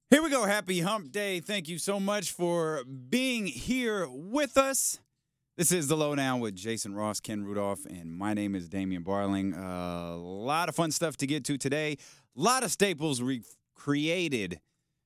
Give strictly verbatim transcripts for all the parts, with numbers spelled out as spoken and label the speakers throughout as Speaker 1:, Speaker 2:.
Speaker 1: Here we go. Happy Hump Day. Thank you so much for being here with us. This is The Lowdown with Jason Ross, Ken Rudolph, and my name is Damian Barling. A uh, lot of fun stuff to get to today. A lot of staples we created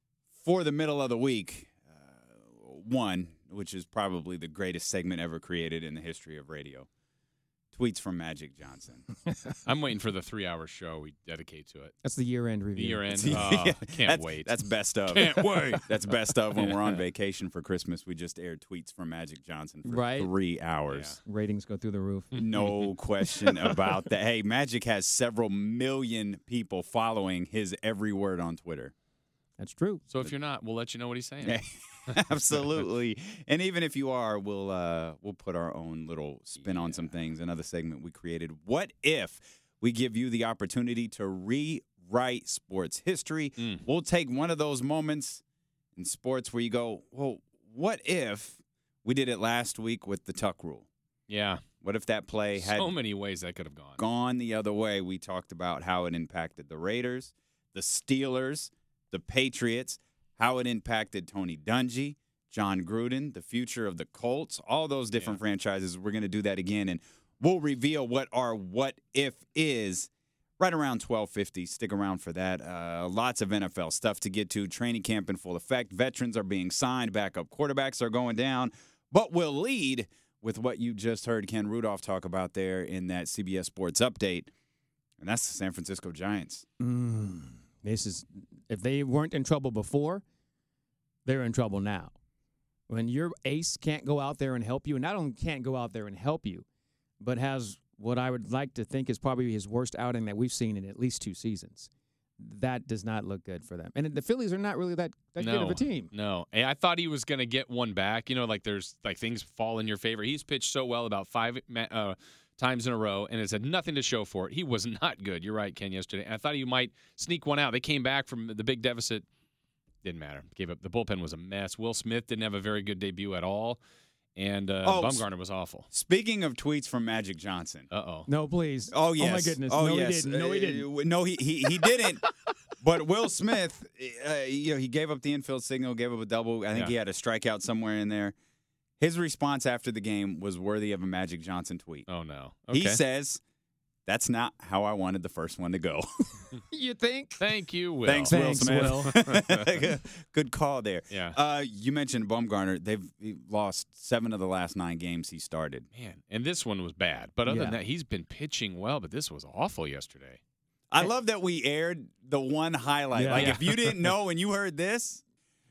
Speaker 1: for the middle of the week. Uh, one, which is probably the greatest segment ever created in the history of radio. Tweets from Magic Johnson.
Speaker 2: I'm waiting for the three-hour show we dedicate to it.
Speaker 3: That's the year-end review.
Speaker 2: The year-end.
Speaker 1: Yeah.
Speaker 2: Oh, can't
Speaker 1: that's,
Speaker 2: wait.
Speaker 1: That's best of.
Speaker 2: Can't wait.
Speaker 1: That's best of when we're on vacation for Christmas. We just aired tweets from Magic Johnson for
Speaker 3: Right.
Speaker 1: three hours.
Speaker 3: Ratings go through the roof.
Speaker 1: No question about that. Hey, Magic has several million people following his every word on Twitter.
Speaker 3: That's true.
Speaker 2: So if you're not, we'll let you know what he's saying.
Speaker 1: Absolutely. And even if you are, we'll uh, we'll put our own little spin on some things. Another segment we created. What if we give you the opportunity to rewrite sports history?
Speaker 2: Mm.
Speaker 1: We'll take one of those moments in sports where you go, well, what if we did it last week with the tuck rule?
Speaker 2: Yeah.
Speaker 1: What if that play had
Speaker 2: So many ways that could have gone.
Speaker 1: gone the other way? We talked about how it impacted the Raiders, the Steelers, the Patriots, how it impacted Tony Dungy, John Gruden, the future of the Colts, all those different
Speaker 2: Yeah.
Speaker 1: franchises. We're going to do that again, and we'll reveal what our what if is right around twelve fifty. Stick around for that. Uh, lots of N F L stuff to get to. Training camp in full effect. Veterans are being signed. Backup quarterbacks are going down. But we'll lead with what you just heard Ken Rudolph talk about there in that C B S Sports update, and that's the San Francisco Giants.
Speaker 3: Mm, this is if they weren't in trouble before, they're in trouble now. When your ace can't go out there and help you, and not only can't go out there and help you, but has what I would like to think is probably his worst outing that we've seen in at least two seasons. That does not look good for them. And the Phillies are not really that, that
Speaker 2: no,
Speaker 3: good of a team.
Speaker 2: No. And I thought he was going to get one back. You know, like there's like things fall in your favor. He's pitched so well about five uh, times in a row, and it's had nothing to show for it. He was not good. You're right, Ken, yesterday. And I thought he might sneak one out. They came back from the big deficit. Didn't matter. Gave up. The bullpen was a mess. Will Smith didn't have a very good debut at all. And uh,
Speaker 1: Oh,
Speaker 2: Bumgarner was awful.
Speaker 1: Speaking of tweets from Magic Johnson.
Speaker 2: Uh-oh.
Speaker 3: No, please.
Speaker 1: Oh, yes.
Speaker 3: Oh, my goodness.
Speaker 1: Oh,
Speaker 3: no,
Speaker 1: yes.
Speaker 3: he didn't. No, he didn't.
Speaker 1: Uh, no, he, he, he didn't. But Will Smith, uh, you know, he gave up the infield signal, gave up a double. I think
Speaker 2: Yeah.
Speaker 1: he had a strikeout somewhere in there. His response after the game was worthy of a Magic Johnson tweet.
Speaker 2: Oh, no. Okay.
Speaker 1: He says, that's not how I wanted the first one to go.
Speaker 3: You think?
Speaker 2: Thank you, Will.
Speaker 1: Thanks,
Speaker 3: Thanks,
Speaker 1: Will Smith. Good call there.
Speaker 2: Yeah.
Speaker 1: Uh, you mentioned Bumgarner. They've he lost seven of the last nine games he started.
Speaker 2: Man, and this one was bad. But other
Speaker 3: Yeah.
Speaker 2: than that, he's been pitching well, but this was awful yesterday.
Speaker 1: I love that we aired the one highlight.
Speaker 3: Yeah.
Speaker 1: Like,
Speaker 2: Yeah.
Speaker 1: if you didn't know and you heard this,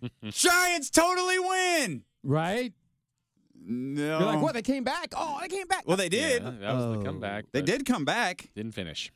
Speaker 1: Giants totally win.
Speaker 3: Right?
Speaker 1: No.
Speaker 3: You're like, what? They came back? Oh, they came back.
Speaker 1: Well, they did.
Speaker 2: Yeah, that was
Speaker 3: Oh.
Speaker 2: the comeback.
Speaker 1: They
Speaker 2: but
Speaker 1: did come back.
Speaker 2: Didn't finish.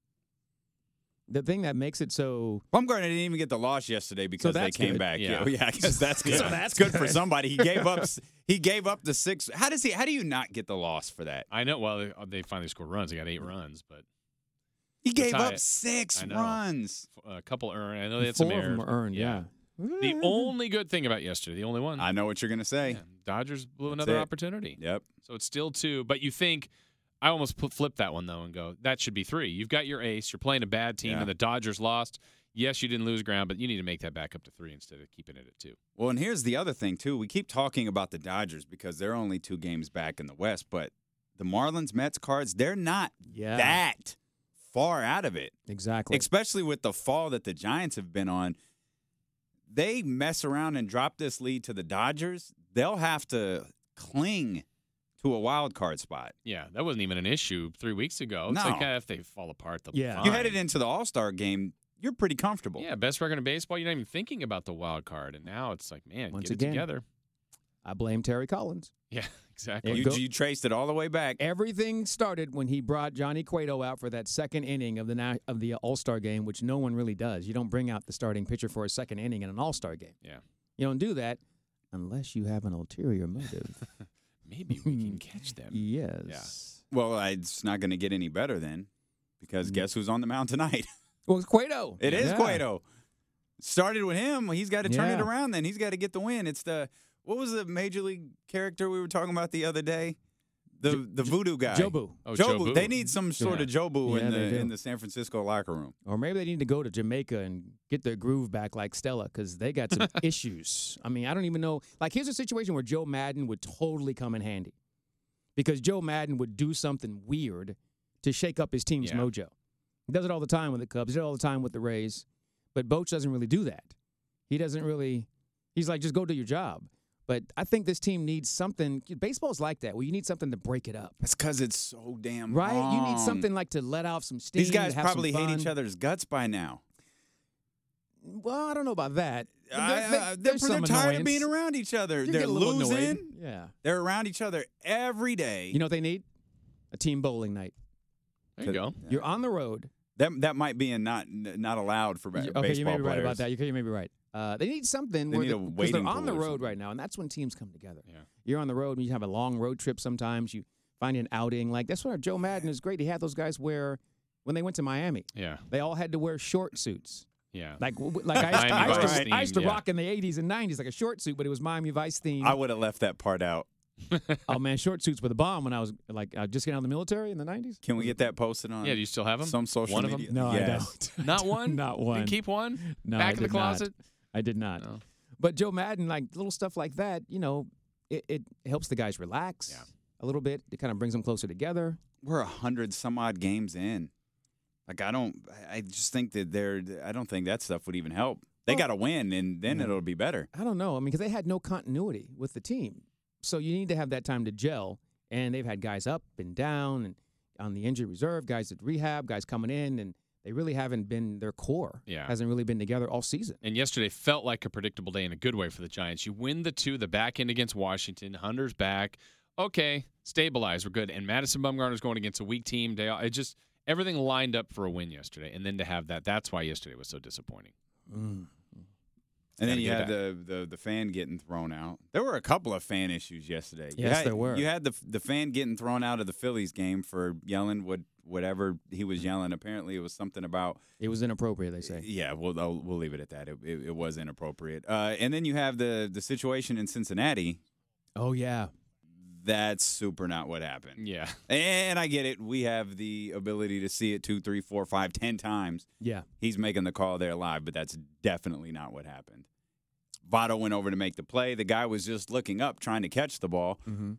Speaker 3: The thing that makes it so
Speaker 1: Bumgarner didn't even get the loss yesterday because they
Speaker 3: that's
Speaker 1: came
Speaker 3: good.
Speaker 1: back.
Speaker 2: Yeah.
Speaker 1: yeah, I guess that's good.
Speaker 3: So that's
Speaker 1: good for
Speaker 3: good.
Speaker 1: somebody. He gave up. He gave up the six. How does he? How do you not get the loss for that?
Speaker 2: I know. Well, they, they finally scored runs. They got eight runs, but
Speaker 1: He gave
Speaker 2: tie
Speaker 1: up
Speaker 2: it.
Speaker 1: six
Speaker 2: I know.
Speaker 1: runs.
Speaker 2: a couple earned. I know they had some
Speaker 3: four of
Speaker 2: errors.
Speaker 3: them were earned.
Speaker 2: Yeah.
Speaker 3: Yeah.
Speaker 2: The only good thing about yesterday, the only one,
Speaker 1: I know what you're gonna say.
Speaker 2: yeah, Dodgers blew
Speaker 1: That's
Speaker 2: another
Speaker 1: it.
Speaker 2: opportunity.
Speaker 1: Yep.
Speaker 2: So it's still two. But you think, I almost put, flip that one, though, and go, that should be three. You've got your ace. You're playing a bad team,
Speaker 1: Yeah.
Speaker 2: and the Dodgers lost. Yes, you didn't lose ground, but you need to make that back up to three instead of keeping it at two.
Speaker 1: Well, and here's the other thing too. We keep talking about the Dodgers because they're only two games back in the West, but the Marlins, Mets, Cards, they're not
Speaker 3: Yeah.
Speaker 1: that far out of it.
Speaker 3: Exactly.
Speaker 1: Especially with the fall that the Giants have been on. They mess around and drop this lead to the Dodgers, they'll have to cling to a wild card spot.
Speaker 2: Yeah, that wasn't even an issue three weeks ago. It's
Speaker 1: No.
Speaker 2: like, uh, if they fall apart, they'll
Speaker 3: Yeah.
Speaker 2: be fine.
Speaker 1: You headed into the All-Star game, you're pretty comfortable.
Speaker 2: Yeah, best record in baseball. You're not even thinking about the wild card. And now it's like, man,
Speaker 3: Once
Speaker 2: get
Speaker 3: again.
Speaker 2: it together.
Speaker 3: I blame Terry Collins.
Speaker 2: Yeah, exactly.
Speaker 3: It
Speaker 1: You,
Speaker 3: go-
Speaker 1: you traced it all the way back.
Speaker 3: Everything started when he brought Johnny Cueto out for that second inning of the na- of the All-Star game, which no one really does. You don't bring out the starting pitcher for a second inning in an All-Star game.
Speaker 2: Yeah.
Speaker 3: You don't do that unless you have an ulterior motive.
Speaker 2: Maybe we can catch them.
Speaker 3: Yes.
Speaker 1: Well, it's not going to get any better then because
Speaker 3: Mm.
Speaker 1: guess who's on the mound tonight?
Speaker 3: Well, it's Cueto.
Speaker 1: It is
Speaker 3: Yeah.
Speaker 1: Cueto. Started with him. He's got to turn it
Speaker 3: Yeah.
Speaker 1: around then. He's got to get the win. It's the, what was the Major League character we were talking about the other day? the the voodoo guy.
Speaker 3: Jobu.
Speaker 2: Oh,
Speaker 1: Jobu.
Speaker 2: Jobu.
Speaker 1: They need some sort
Speaker 3: Yeah.
Speaker 1: of Jobu
Speaker 3: Yeah,
Speaker 1: in
Speaker 3: they
Speaker 1: the
Speaker 3: do.
Speaker 1: in the San Francisco locker room.
Speaker 3: Or maybe they need to go to Jamaica and get their groove back like Stella because they got some issues. I mean, I don't even know. Like, here's a situation where Joe Madden would totally come in handy because Joe Madden would do something weird to shake up his team's
Speaker 2: Yeah.
Speaker 3: mojo. He does it all the time with the Cubs. He does it all the time with the Rays. But Boch doesn't really do that. He doesn't really – he's like, just go do your job. But I think this team needs something – baseball's like that where you need something to break it up.
Speaker 1: That's because it's so damn
Speaker 3: Right?
Speaker 1: long.
Speaker 3: You need something like to let off some steam.
Speaker 1: These guys
Speaker 3: to have some
Speaker 1: probably hate
Speaker 3: fun.
Speaker 1: each other's guts by now.
Speaker 3: Well, I don't know about that. There-
Speaker 1: I-
Speaker 3: there-
Speaker 1: I- they're
Speaker 3: there's
Speaker 1: they're
Speaker 3: some
Speaker 1: tired of
Speaker 3: annoyance.
Speaker 1: being around each other.
Speaker 3: You
Speaker 1: They're
Speaker 3: get a little
Speaker 1: losing.
Speaker 3: annoyed. Yeah.
Speaker 1: They're around each other every day.
Speaker 3: You know what they need? A team bowling night.
Speaker 2: There you go.
Speaker 3: You're on the road.
Speaker 1: that that might be a not not allowed for ba-
Speaker 3: You-
Speaker 1: baseball
Speaker 3: okay, you may be right
Speaker 1: players.
Speaker 3: about that. You, you may be right. Uh, they need something
Speaker 1: They
Speaker 3: where
Speaker 1: need
Speaker 3: the-
Speaker 1: a
Speaker 3: 'cause
Speaker 1: waiting
Speaker 3: they're on the
Speaker 1: pool or
Speaker 3: road
Speaker 1: something.
Speaker 3: right now, and that's when teams come together.
Speaker 2: Yeah.
Speaker 3: You're on the road, and you have a long road trip sometimes. You find an outing. Like, that's where Joe Madden is great. He had those guys wear, when they went to Miami,
Speaker 2: Yeah.
Speaker 3: they all had to wear short suits.
Speaker 2: Yeah.
Speaker 3: Like, w- w- like I, used,
Speaker 2: Miami
Speaker 3: I, used
Speaker 2: Vice
Speaker 3: to, I used to
Speaker 2: themed, yeah.
Speaker 3: rock in the eighties and nineties, like a short suit, but it was Miami Vice themed.
Speaker 1: I would have left that part out.
Speaker 3: Oh, man, short suits were the bomb when I was, like, uh, just getting out of the military in the nineties.
Speaker 1: Can we get that posted on
Speaker 2: Yeah, do you still have them?
Speaker 1: some social
Speaker 2: One of
Speaker 1: media?
Speaker 2: them?
Speaker 3: No,
Speaker 1: yes.
Speaker 3: I don't.
Speaker 2: Not one?
Speaker 3: Not
Speaker 2: You
Speaker 3: one.
Speaker 2: keep one?
Speaker 3: No,
Speaker 2: Back
Speaker 3: I
Speaker 2: in the
Speaker 3: did not.
Speaker 2: closet?
Speaker 3: I did not.
Speaker 2: No.
Speaker 3: But Joe Madden, like little stuff like that, you know, it, it helps the guys relax
Speaker 2: Yeah.
Speaker 3: a little bit. It kind of brings them closer together.
Speaker 1: We're a hundred some odd games in. Like I don't. I just think that they're. I don't think that stuff would even help. They
Speaker 3: Well-
Speaker 1: got to win, and then
Speaker 3: Yeah.
Speaker 1: it'll be better.
Speaker 3: I don't know. I mean, because they had no continuity with the team. So you need to have that time to gel. And they've had guys up and down and on the injured reserve, guys at rehab, guys coming in, and they really haven't been, their core
Speaker 2: Yeah.
Speaker 3: hasn't really been together all season.
Speaker 2: And yesterday felt like a predictable day in a good way for the Giants. You win the two, the back end against Washington. Hunter's back. Okay, stabilize. We're good. And Madison Bumgarner's going against a weak team. They, it just everything lined up for a win yesterday. And then to have that, that's why yesterday was so disappointing.
Speaker 3: Mm.
Speaker 1: And then
Speaker 2: Gotta
Speaker 1: you
Speaker 2: get
Speaker 1: had the, the the fan getting thrown out. There were a couple of fan issues yesterday. You
Speaker 3: Yes,
Speaker 1: had-
Speaker 3: there were.
Speaker 1: You had the the fan getting thrown out of the Phillies game for yelling what whatever he was yelling. Apparently, it was something about.
Speaker 3: It was inappropriate, they say.
Speaker 1: Yeah, we'll I'll- we'll leave it at that. It, it, it was inappropriate. Uh, and then you have the the situation in Cincinnati.
Speaker 3: Oh, yeah.
Speaker 1: That's super not what happened.
Speaker 2: Yeah.
Speaker 1: And I get it. We have the ability to see it two, three, four, five, ten times.
Speaker 3: Yeah.
Speaker 1: He's making the call there live, but that's definitely not what happened. Votto went over to make the play. The guy was just looking up, trying to catch the ball.
Speaker 3: Mm-hmm.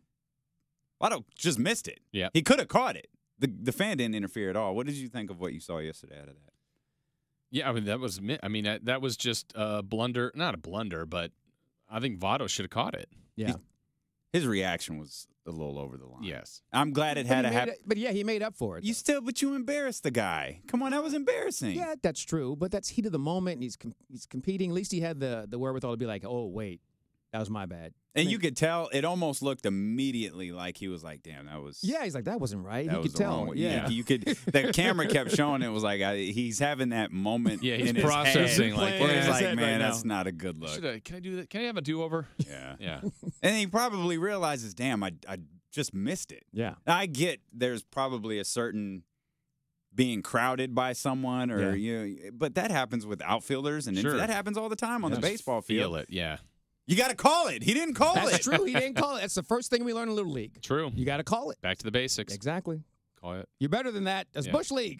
Speaker 1: Votto just missed it.
Speaker 2: Yeah.
Speaker 1: He could have caught it. The the fan didn't interfere at all. What did you think of what you saw yesterday out of that?
Speaker 2: Yeah, I mean that was mi- I mean that, that was just a blunder, not a blunder, but I think Votto should have caught it.
Speaker 3: Yeah.
Speaker 1: His reaction was a little over the line.
Speaker 2: Yes.
Speaker 1: I'm glad it
Speaker 3: But,
Speaker 1: had
Speaker 3: he
Speaker 1: to
Speaker 3: made
Speaker 1: happen.
Speaker 3: it- but yeah, he made up for it.
Speaker 1: You still, but you embarrassed the guy. Come on, that was embarrassing.
Speaker 3: Yeah, that's true, but that's heat of the moment, and he's com- he's competing. At least he had the the wherewithal to be like, "Oh, wait, that was my bad."
Speaker 1: And you could tell it almost looked immediately like he was like, "Damn, that was."
Speaker 3: Yeah, he's like, "That wasn't right."
Speaker 1: That
Speaker 3: he
Speaker 1: was
Speaker 3: could
Speaker 1: the wrong
Speaker 3: tell.
Speaker 1: way.
Speaker 3: Yeah,
Speaker 1: you could. The camera kept showing it was like I, he's having that moment.
Speaker 2: Yeah, he's
Speaker 1: in his
Speaker 2: processing,
Speaker 1: head
Speaker 2: like,
Speaker 1: where
Speaker 2: yeah.
Speaker 1: he's
Speaker 3: in his
Speaker 1: like,
Speaker 3: head
Speaker 1: "Man,
Speaker 3: right
Speaker 1: that's
Speaker 3: now."
Speaker 1: not a good look."
Speaker 2: Should I, can I do that? Can I have a do-over?
Speaker 1: Yeah.
Speaker 2: Yeah.
Speaker 1: And he probably realizes, "Damn, I I just missed it."
Speaker 3: yeah,
Speaker 1: I get there's probably a certain being crowded by someone, or
Speaker 3: Yeah.
Speaker 1: you know, but that happens with outfielders, and
Speaker 2: Sure.
Speaker 1: that happens all the time on the
Speaker 2: Just
Speaker 1: baseball
Speaker 2: Feel
Speaker 1: field.
Speaker 2: it. Yeah.
Speaker 1: You got to call it. He didn't call
Speaker 3: that's
Speaker 1: it.
Speaker 3: true. He didn't call it. That's the first thing we learn in Little League.
Speaker 2: True.
Speaker 3: You got to call it.
Speaker 2: Back to the basics.
Speaker 3: Exactly.
Speaker 2: Call it.
Speaker 3: You're better than that. That's
Speaker 2: Yeah.
Speaker 3: Bush League.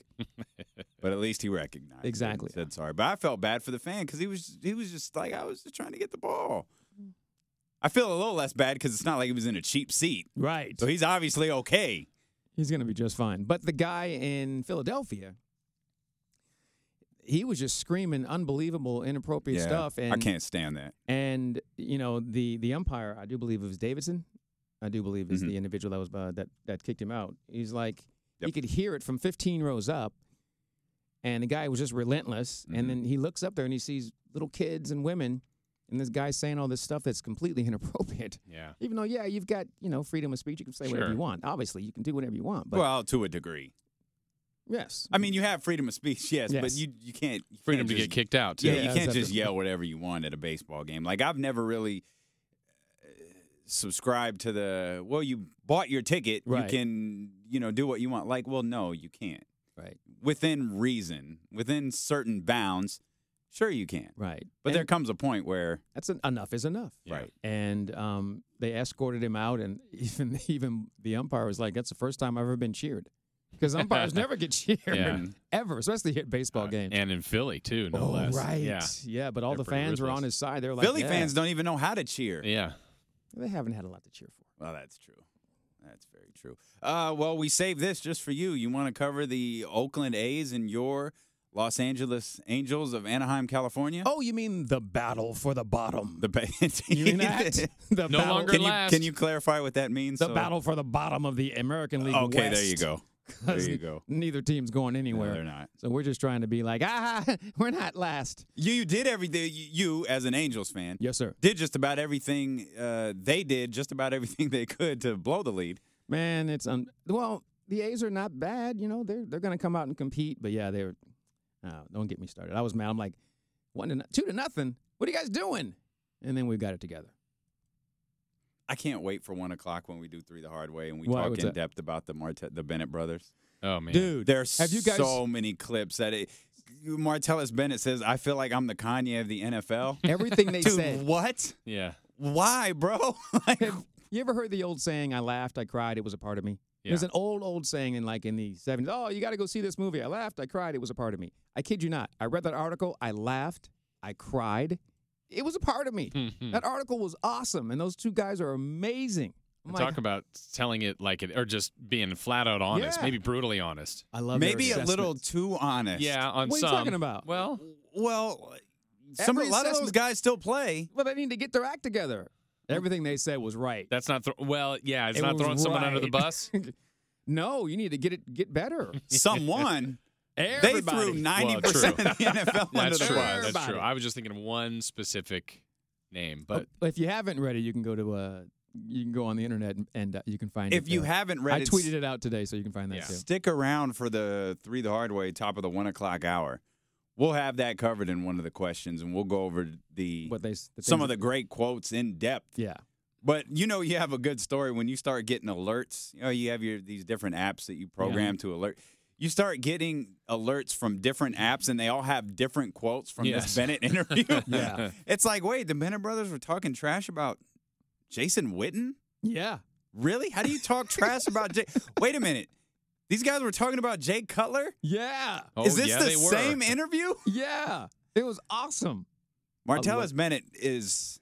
Speaker 1: But at least he recognized it
Speaker 3: Exactly.
Speaker 1: and said sorry. But I felt bad for the fan because he was he was just like, I was just trying to get the ball. I feel a little less bad because it's not like he was in a cheap seat.
Speaker 3: Right.
Speaker 1: So he's obviously okay.
Speaker 3: He's going to be just fine. But the guy in Philadelphia, he was just screaming unbelievable, inappropriate
Speaker 1: Yeah,
Speaker 3: stuff. And
Speaker 1: I can't stand that.
Speaker 3: And you know the the umpire, I do believe it was Davidson. I do believe is
Speaker 1: Mhm.
Speaker 3: the individual that was uh, that that kicked him out. He's like
Speaker 1: Yep.
Speaker 3: he could hear it from fifteen rows up, and the guy was just relentless.
Speaker 1: Mhm.
Speaker 3: And then he looks up there and he sees little kids and women, and this guy's saying all this stuff that's completely inappropriate.
Speaker 2: Yeah.
Speaker 3: Even though, yeah, you've got you know freedom of speech, you can say whatever
Speaker 2: Sure.
Speaker 3: you want. Obviously, you can do whatever you want. But
Speaker 1: Well, to a degree.
Speaker 3: yes,
Speaker 1: I mean, you have freedom of speech, yes, but
Speaker 3: Yes.
Speaker 1: you you can't you
Speaker 2: Freedom
Speaker 1: can't
Speaker 2: to
Speaker 1: just,
Speaker 2: get kicked out too.
Speaker 1: Yeah,
Speaker 3: Yeah,
Speaker 1: you
Speaker 3: that's
Speaker 1: can't
Speaker 3: up
Speaker 1: just
Speaker 3: to-
Speaker 1: yell whatever you want at a baseball game. Like I've never really uh, subscribed to the well, you bought your ticket,
Speaker 3: Right.
Speaker 1: you can you know do what you want. Like, well, no, you can't.
Speaker 3: right.
Speaker 1: Within reason, within certain bounds, Sure, you can.
Speaker 3: Right.
Speaker 1: But
Speaker 3: And
Speaker 1: there comes a point where,
Speaker 3: that's an, enough is enough.
Speaker 2: Yeah.
Speaker 1: right.
Speaker 3: And um, they escorted him out, and even even the umpire was like, "That's the first time I've ever been cheered," because umpires never get cheered
Speaker 2: Yeah.
Speaker 3: ever, especially at baseball
Speaker 2: Uh,
Speaker 3: games.
Speaker 2: and in Philly too, no
Speaker 3: oh,
Speaker 2: less.
Speaker 3: right.
Speaker 2: Yeah.
Speaker 3: Yeah, but all
Speaker 2: They're
Speaker 3: the
Speaker 2: pretty
Speaker 3: fans were
Speaker 2: ruthless.
Speaker 3: on his side. They were like,
Speaker 1: Philly
Speaker 3: yeah.
Speaker 1: fans don't even know how to cheer.
Speaker 2: Yeah.
Speaker 3: They haven't had a lot to cheer for.
Speaker 1: Well, that's true. That's very true. Uh, well, we saved this just for you. You want to cover the Oakland A's and your Los Angeles Angels of Anaheim, California?
Speaker 3: Oh, you mean the battle for the bottom?
Speaker 1: The ba-
Speaker 3: You mean that? The
Speaker 2: No
Speaker 3: battle,
Speaker 2: longer
Speaker 1: Can you,
Speaker 2: last.
Speaker 1: can you clarify what that means?
Speaker 3: the
Speaker 1: So-
Speaker 3: battle for the bottom of the American League
Speaker 1: Okay,
Speaker 3: West.
Speaker 1: there you go. There you go.
Speaker 3: Neither team's going
Speaker 1: No,
Speaker 3: anywhere.
Speaker 1: they're not.
Speaker 3: So we're just trying to be like, ah, we're not last.
Speaker 1: You, you did everything. You, you, as an Angels fan,
Speaker 3: Yes, sir.
Speaker 1: did just about everything uh, they did, just about everything they could to blow the lead.
Speaker 3: Man, it's un- well, the A's are not bad. You know, they're they're going to come out and compete. But yeah, they're. Uh, don't get me started. I was mad. I'm like, one to no- two to nothing. What are you guys doing? And then we got it together.
Speaker 1: I can't wait for one o'clock when we do Three the Hard Way and we
Speaker 3: Why,
Speaker 1: talk
Speaker 3: what's
Speaker 1: in
Speaker 3: that?
Speaker 1: depth about the Marte- the Bennett brothers.
Speaker 2: Oh man.
Speaker 3: Dude,
Speaker 1: There's
Speaker 3: have you guys?
Speaker 1: so many clips that it, Martellus Bennett says, "I feel like I'm the Kanye of the N F L."
Speaker 3: Everything they
Speaker 1: Dude,
Speaker 3: said.
Speaker 1: what?
Speaker 2: Yeah.
Speaker 1: Why, bro? Like,
Speaker 3: Have you ever heard the old saying, "I laughed, I cried, it was a part of me"?
Speaker 2: Yeah.
Speaker 3: There's an old, old saying in like in the seventies. Oh, you got to go see this movie. I laughed, I cried, it was a part of me. I kid you not. I read that article. I laughed, I cried. It was a part of me. That article was awesome, and those two guys are amazing. I'm like,
Speaker 2: Talk about telling it like it, or just being flat out honest,
Speaker 3: Yeah.
Speaker 2: maybe brutally honest.
Speaker 3: I love their
Speaker 1: maybe a little
Speaker 3: assessments.
Speaker 1: too honest.
Speaker 2: Yeah, on
Speaker 3: What are you
Speaker 2: some.
Speaker 3: talking about?
Speaker 2: Well,
Speaker 1: Well, some a
Speaker 3: Every
Speaker 1: lot of those
Speaker 3: assessment-
Speaker 1: guys still play.
Speaker 3: Well, they need to get their act together. Everything they said was right.
Speaker 2: that's not. Th- well, yeah, it's
Speaker 3: It
Speaker 2: not
Speaker 3: was
Speaker 2: throwing someone under the
Speaker 3: right.
Speaker 2: bus.
Speaker 3: No, you need to get it get better.
Speaker 1: Someone they
Speaker 3: Everybody.
Speaker 1: threw ninety
Speaker 2: Well,
Speaker 1: percent
Speaker 2: true.
Speaker 1: of the N F L under
Speaker 2: That's
Speaker 1: the
Speaker 2: true.
Speaker 1: bus.
Speaker 2: That's
Speaker 3: Everybody.
Speaker 2: true. I was just thinking of one specific name, but
Speaker 3: But if you haven't read it, you can go to uh, you can go on the internet and, and uh, you can find it.
Speaker 1: If you
Speaker 3: there.
Speaker 1: haven't read
Speaker 3: I
Speaker 1: it,
Speaker 3: tweeted it out today, so you can find that
Speaker 2: Yeah.
Speaker 3: too.
Speaker 1: stick around for the Three the Hard Way, top of the one o'clock hour. We'll have that covered in one of the questions, and we'll go over the
Speaker 3: What they s- the
Speaker 1: some
Speaker 3: things
Speaker 1: of the
Speaker 3: that-
Speaker 1: great quotes in depth.
Speaker 3: yeah.
Speaker 1: But you know, you have a good story when you start getting alerts. You know, you have your these different apps that you program to alert. You start getting alerts from different apps, and they all have different quotes from
Speaker 2: Yes.
Speaker 1: this Bennett interview.
Speaker 3: Yeah.
Speaker 1: It's like, wait, the Bennett brothers were talking trash about Jason Witten?
Speaker 3: Yeah.
Speaker 1: Really? How do you talk trash about Jay? Wait a minute. These guys were talking about Jay Cutler?
Speaker 3: Yeah.
Speaker 2: oh,
Speaker 1: Is this
Speaker 2: yeah,
Speaker 1: the
Speaker 2: they were.
Speaker 1: same interview?
Speaker 3: Yeah. It was awesome.
Speaker 1: Martellus Bennett is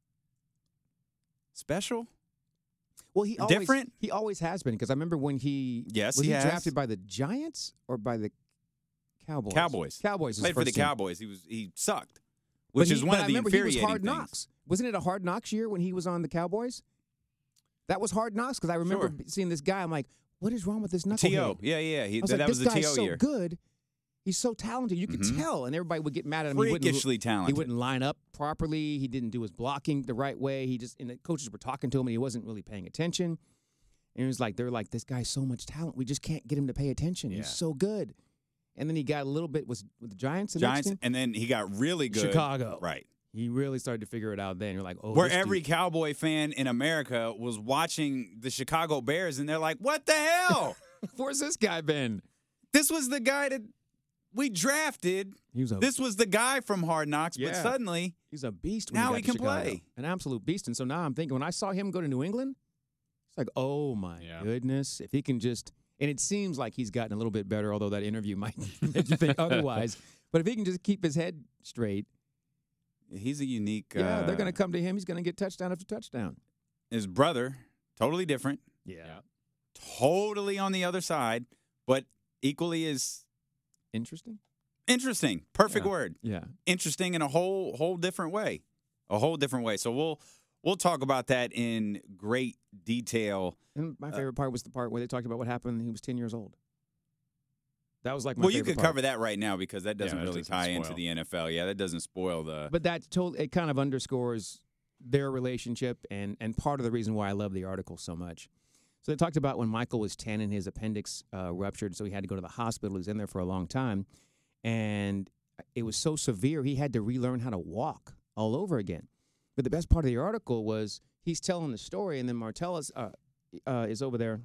Speaker 1: special.
Speaker 3: Well, he always,
Speaker 1: Different?
Speaker 3: He always has been because I remember when he
Speaker 1: Yes,
Speaker 3: was
Speaker 1: he
Speaker 3: he,
Speaker 1: has.
Speaker 3: drafted by the Giants or by the Cowboys.
Speaker 1: Cowboys.
Speaker 3: Cowboys. was
Speaker 1: Played
Speaker 3: his
Speaker 1: for the
Speaker 3: first team.
Speaker 1: Cowboys. He was he sucked,
Speaker 3: But
Speaker 1: which
Speaker 3: he-
Speaker 1: is one
Speaker 3: but
Speaker 1: of
Speaker 3: I
Speaker 1: the
Speaker 3: remember he was
Speaker 1: infuriating
Speaker 3: Hard
Speaker 1: things.
Speaker 3: Knocks. Wasn't it a Hard Knocks year when he was on the Cowboys? That was Hard Knocks because I remember
Speaker 1: Sure.
Speaker 3: seeing this guy. I'm like, what is wrong with this knucklehead?
Speaker 1: T O. Yeah, yeah. He,
Speaker 3: I was
Speaker 1: that
Speaker 3: like,
Speaker 1: was
Speaker 3: this
Speaker 1: the T
Speaker 3: guy's
Speaker 1: O
Speaker 3: so
Speaker 1: year.
Speaker 3: good. He's so talented. You could
Speaker 1: Mhm.
Speaker 3: tell, and everybody would get mad at him. He wouldn't-
Speaker 1: Freakishly
Speaker 3: He
Speaker 1: talented.
Speaker 3: wouldn't line up properly. He didn't do his blocking the right way. He just and the coaches were talking to him, and he wasn't really paying attention. And it was like they're like, this guy's so much talent. We just can't get him to pay attention.
Speaker 2: Yeah.
Speaker 3: He's so good. And then he got a little bit was with the Giants. The
Speaker 1: Giants,
Speaker 3: next team?
Speaker 1: and then he got really good.
Speaker 3: Chicago.
Speaker 1: Right.
Speaker 3: He really started to figure it out. Then you're like, oh,
Speaker 1: Where
Speaker 3: this
Speaker 1: every
Speaker 3: dude-
Speaker 1: Cowboy fan in America was watching the Chicago Bears, and they're like, what the hell?
Speaker 3: where's this guy been?
Speaker 1: This was the guy that we drafted.
Speaker 3: He was a
Speaker 1: This was the guy from Hard Knocks, but
Speaker 3: Yeah.
Speaker 1: suddenly
Speaker 3: he's a beast. When
Speaker 1: now
Speaker 3: got
Speaker 1: he
Speaker 3: to
Speaker 1: can
Speaker 3: Chicago.
Speaker 1: play.
Speaker 3: An absolute beast. And so now I'm thinking when I saw him go to New England, it's like, oh my
Speaker 2: Yeah.
Speaker 3: goodness, if he can just. And it seems like he's gotten a little bit better, although that interview might make you think otherwise. But if he can just keep his head straight,
Speaker 1: he's a unique.
Speaker 3: yeah,
Speaker 1: uh,
Speaker 3: they're going to come to him. He's going to get touchdown after touchdown.
Speaker 1: His brother, totally different,
Speaker 2: Yeah.
Speaker 1: totally on the other side, but equally as
Speaker 3: Interesting.
Speaker 1: interesting. Perfect
Speaker 3: Yeah.
Speaker 1: word.
Speaker 3: Yeah.
Speaker 1: Interesting in a whole whole different way. A whole different way. So we'll we'll talk about that in great detail.
Speaker 3: And my
Speaker 1: Uh,
Speaker 3: favorite part was the part where they talked about what happened when he was ten years old. That was like my
Speaker 1: Well, you
Speaker 3: favorite
Speaker 1: could
Speaker 3: part.
Speaker 1: cover that right now because that doesn't
Speaker 2: that
Speaker 1: really
Speaker 2: doesn't
Speaker 1: tie into
Speaker 2: spoil.
Speaker 1: the N F L. Yeah, that doesn't spoil the.
Speaker 3: But that told it kind of underscores their relationship and and part of the reason why I love the article so much. So they talked about when Michael was ten and his appendix uh, ruptured, so he had to go to the hospital. He was in there for a long time, and it was so severe he had to relearn how to walk all over again. But the best part of the article was he's telling the story, and then Martellus uh, uh, is over there.